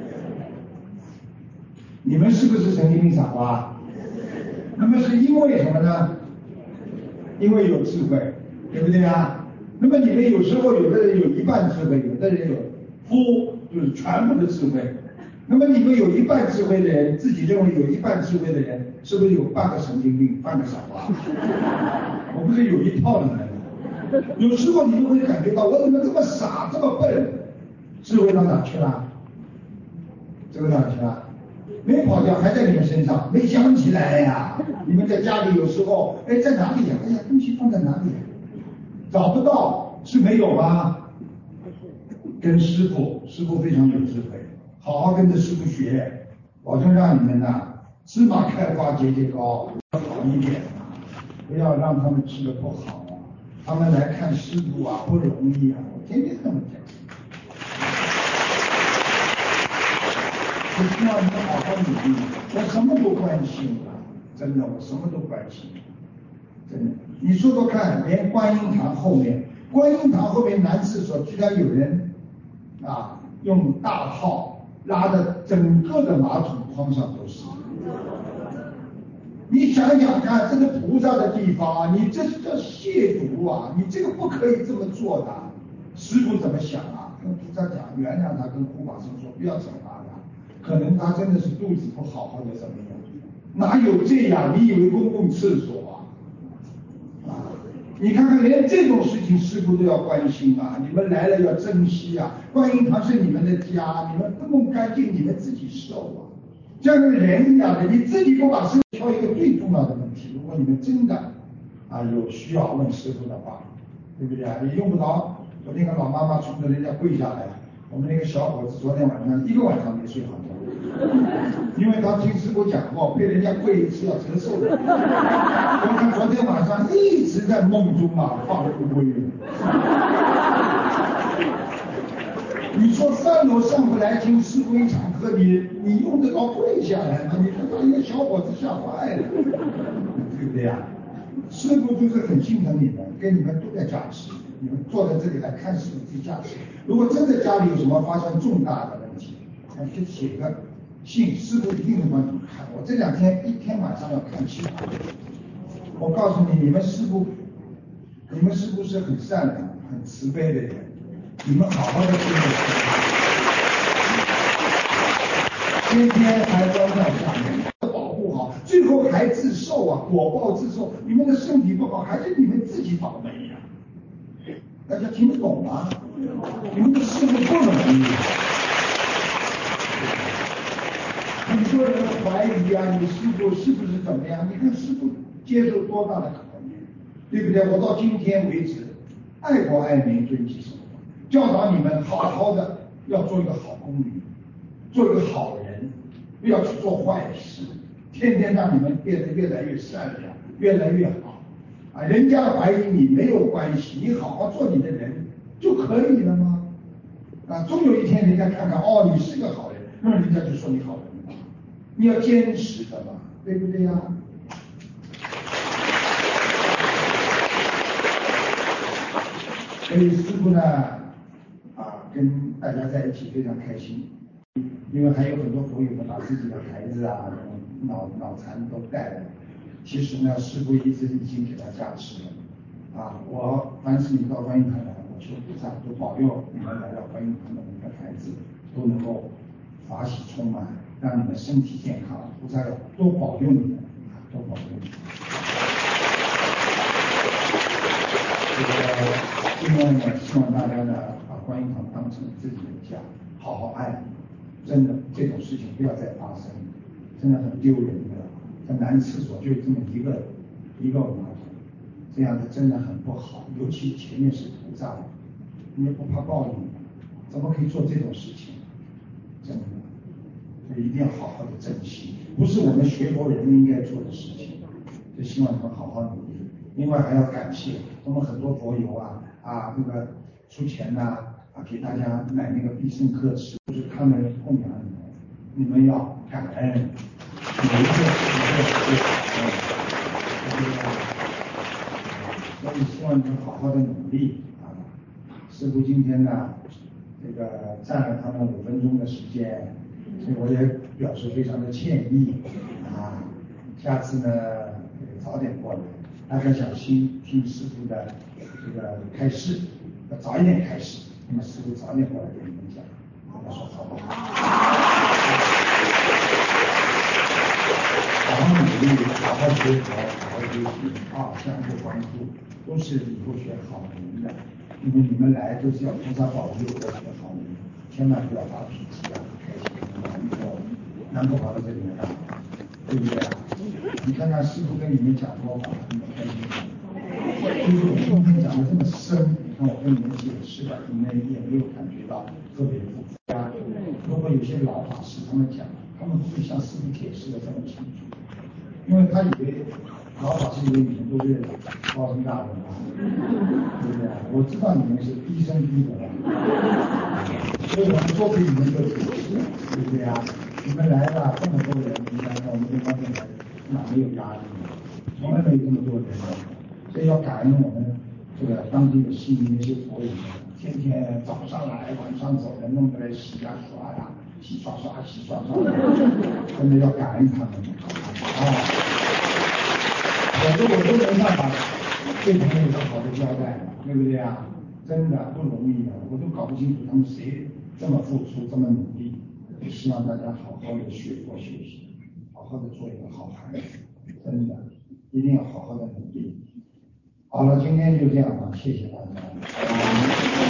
你们是不是神经病傻瓜？那么是因为什么呢？因为有智慧，对不对啊？那么你们有时候有的人有一半智慧，有的人有就是全部的智慧。那么你们有一半智慧的人，自己认为有一半智慧的人，是不是有半个神经病，半个傻瓜？我不是有一套的人。有时候你们会感觉到，我怎么这么傻，这么笨？智慧到哪去了？智慧到哪去了？没跑掉，还在你们身上，没想起来呀。你们在家里有时候，在哪里呀？东西放在哪里呀？找不到，是没有吗？跟师父非常有智慧，好好跟着师父学，保证让你们芝麻开花节节高，好一点不要让他们吃的不好他们来看师父不容易我天天这么讲。我希望你们好好努力，我什么都关心真的，我什么都关心，真的。你说说看，连观音堂后面男厕所居然有人用大炮拉的整个的马桶框上都是。你想想看，这个菩萨的地方你这是叫亵渎你这个不可以这么做的。师父怎么想跟菩萨讲，原谅他，跟护法神说不要惩罚他，可能他真的是肚子不好或者怎么样。哪有这样？你以为公共厕所你看看连这种事情师父都要关心你们来了要珍惜观音堂是你们的家，你们不弄干净你们自己受像个人一样的，你自己不把事挑一个最重要的问题。如果你们真的有需要问师父的话，对不对你用不着。昨天个老妈妈冲着人家跪下来，我们那个小伙子昨天晚上1个晚上没睡好觉，因为他听师父讲过，被人家跪是要折寿的。他昨天晚上一直在梦中放乌龟。你说3楼上不来听师父一场课，你用得着跪下来吗？你把一个小伙子吓坏了，对不对师父就是很心疼你们，跟你们都在加持，你们坐在这里来看师父去加持。如果真的家里有什么发生重大的问题，就写个信，师父一定会帮你们看。我这2天一天晚上要看7、8个。我告诉你，你们师父是很善良、很慈悲的人，你们好好的跟着天天还关在下面，保护好，最后还自受果报自受。你们的身体不好，还是你们自己倒霉大家听得懂吗？你们的师傅不容易。很多人怀疑啊，你师傅是不是怎么样？你看师傅接受多大的考验，对不对？我到今天为止，爱国爱民，遵纪守法，教导你们好好的要做一个好公民，做一个好人，不要去做坏事，天天让你们变得越来越善良，越来越好。啊，人家怀疑你没有关系，你好好做你的人就可以了吗？啊，终有一天人家看看，哦，你是个好人，那人家就说你好人。你要坚持的嘛，对不对呀？所以师父呢，跟大家在一起非常开心，因为还有很多佛友们把自己的孩子啊、脑残都带来。其实呢，师父一直已经给他加持了。我凡是你到观音堂来，我求菩萨都保佑你们来到观音堂的每个孩子都能够法喜充满，让你们身体健康，菩萨要多保佑你们，多保佑你们。今天呢，希望大家呢把观音堂当成自己的家，好好爱。真的，这种事情不要再发生，真的很丢人的。在男厕所就这么一个马桶，这样子真的很不好。尤其前面是菩萨，你也不怕报应，怎么可以做这种事情？真的。所以一定要好好的珍惜，不是我们学佛人应该做的事情。就希望你们好好努力。另外还要感谢我们很多佛友这个出钱给大家买那个必胜客吃，就是他们供养你们要感恩，每一个感恩。所以希望你们好好的努力师父今天呢，这个占了他们5分钟的时间。所以我也表示非常的歉意下次呢早点过来，大家想听师父的这个开示，要早一点开示，那么师父早点过来给你们讲。大家说好不好？好好努力，好好学佛，好好学习相互帮助，都是以后学好人的。因为你们来都是要菩萨保佑我学好人，千万不要发脾气开心难过跑到这里来，对不对你看看师父跟你们讲佛法，你们开心就是我今天讲的这么深，你看我跟你们解释了，你们也没有感觉到特别复杂。如果有些老法师他们讲，他们不会像师父解释的这么清楚，因为他以为老法师以为你们都是高僧大德对不对我知道你们是低生低德所以我们说给你们一个解释，对不对你们来了这么多人，你看我们这方面哪没有压力？从来没有这么多人，所以要感恩我们这个当地的悉尼那些佛友们，天天早上来晚上走的，弄得来洗刷真的要感恩他们我都没办法对他们有个好的交代，对不对真的不容易我都搞不清楚他们谁这么付出这么努力。希望大家好好的学佛学习，好好的做一个好孩子，真的一定要好好的努力。好了，今天就这样谢谢大家。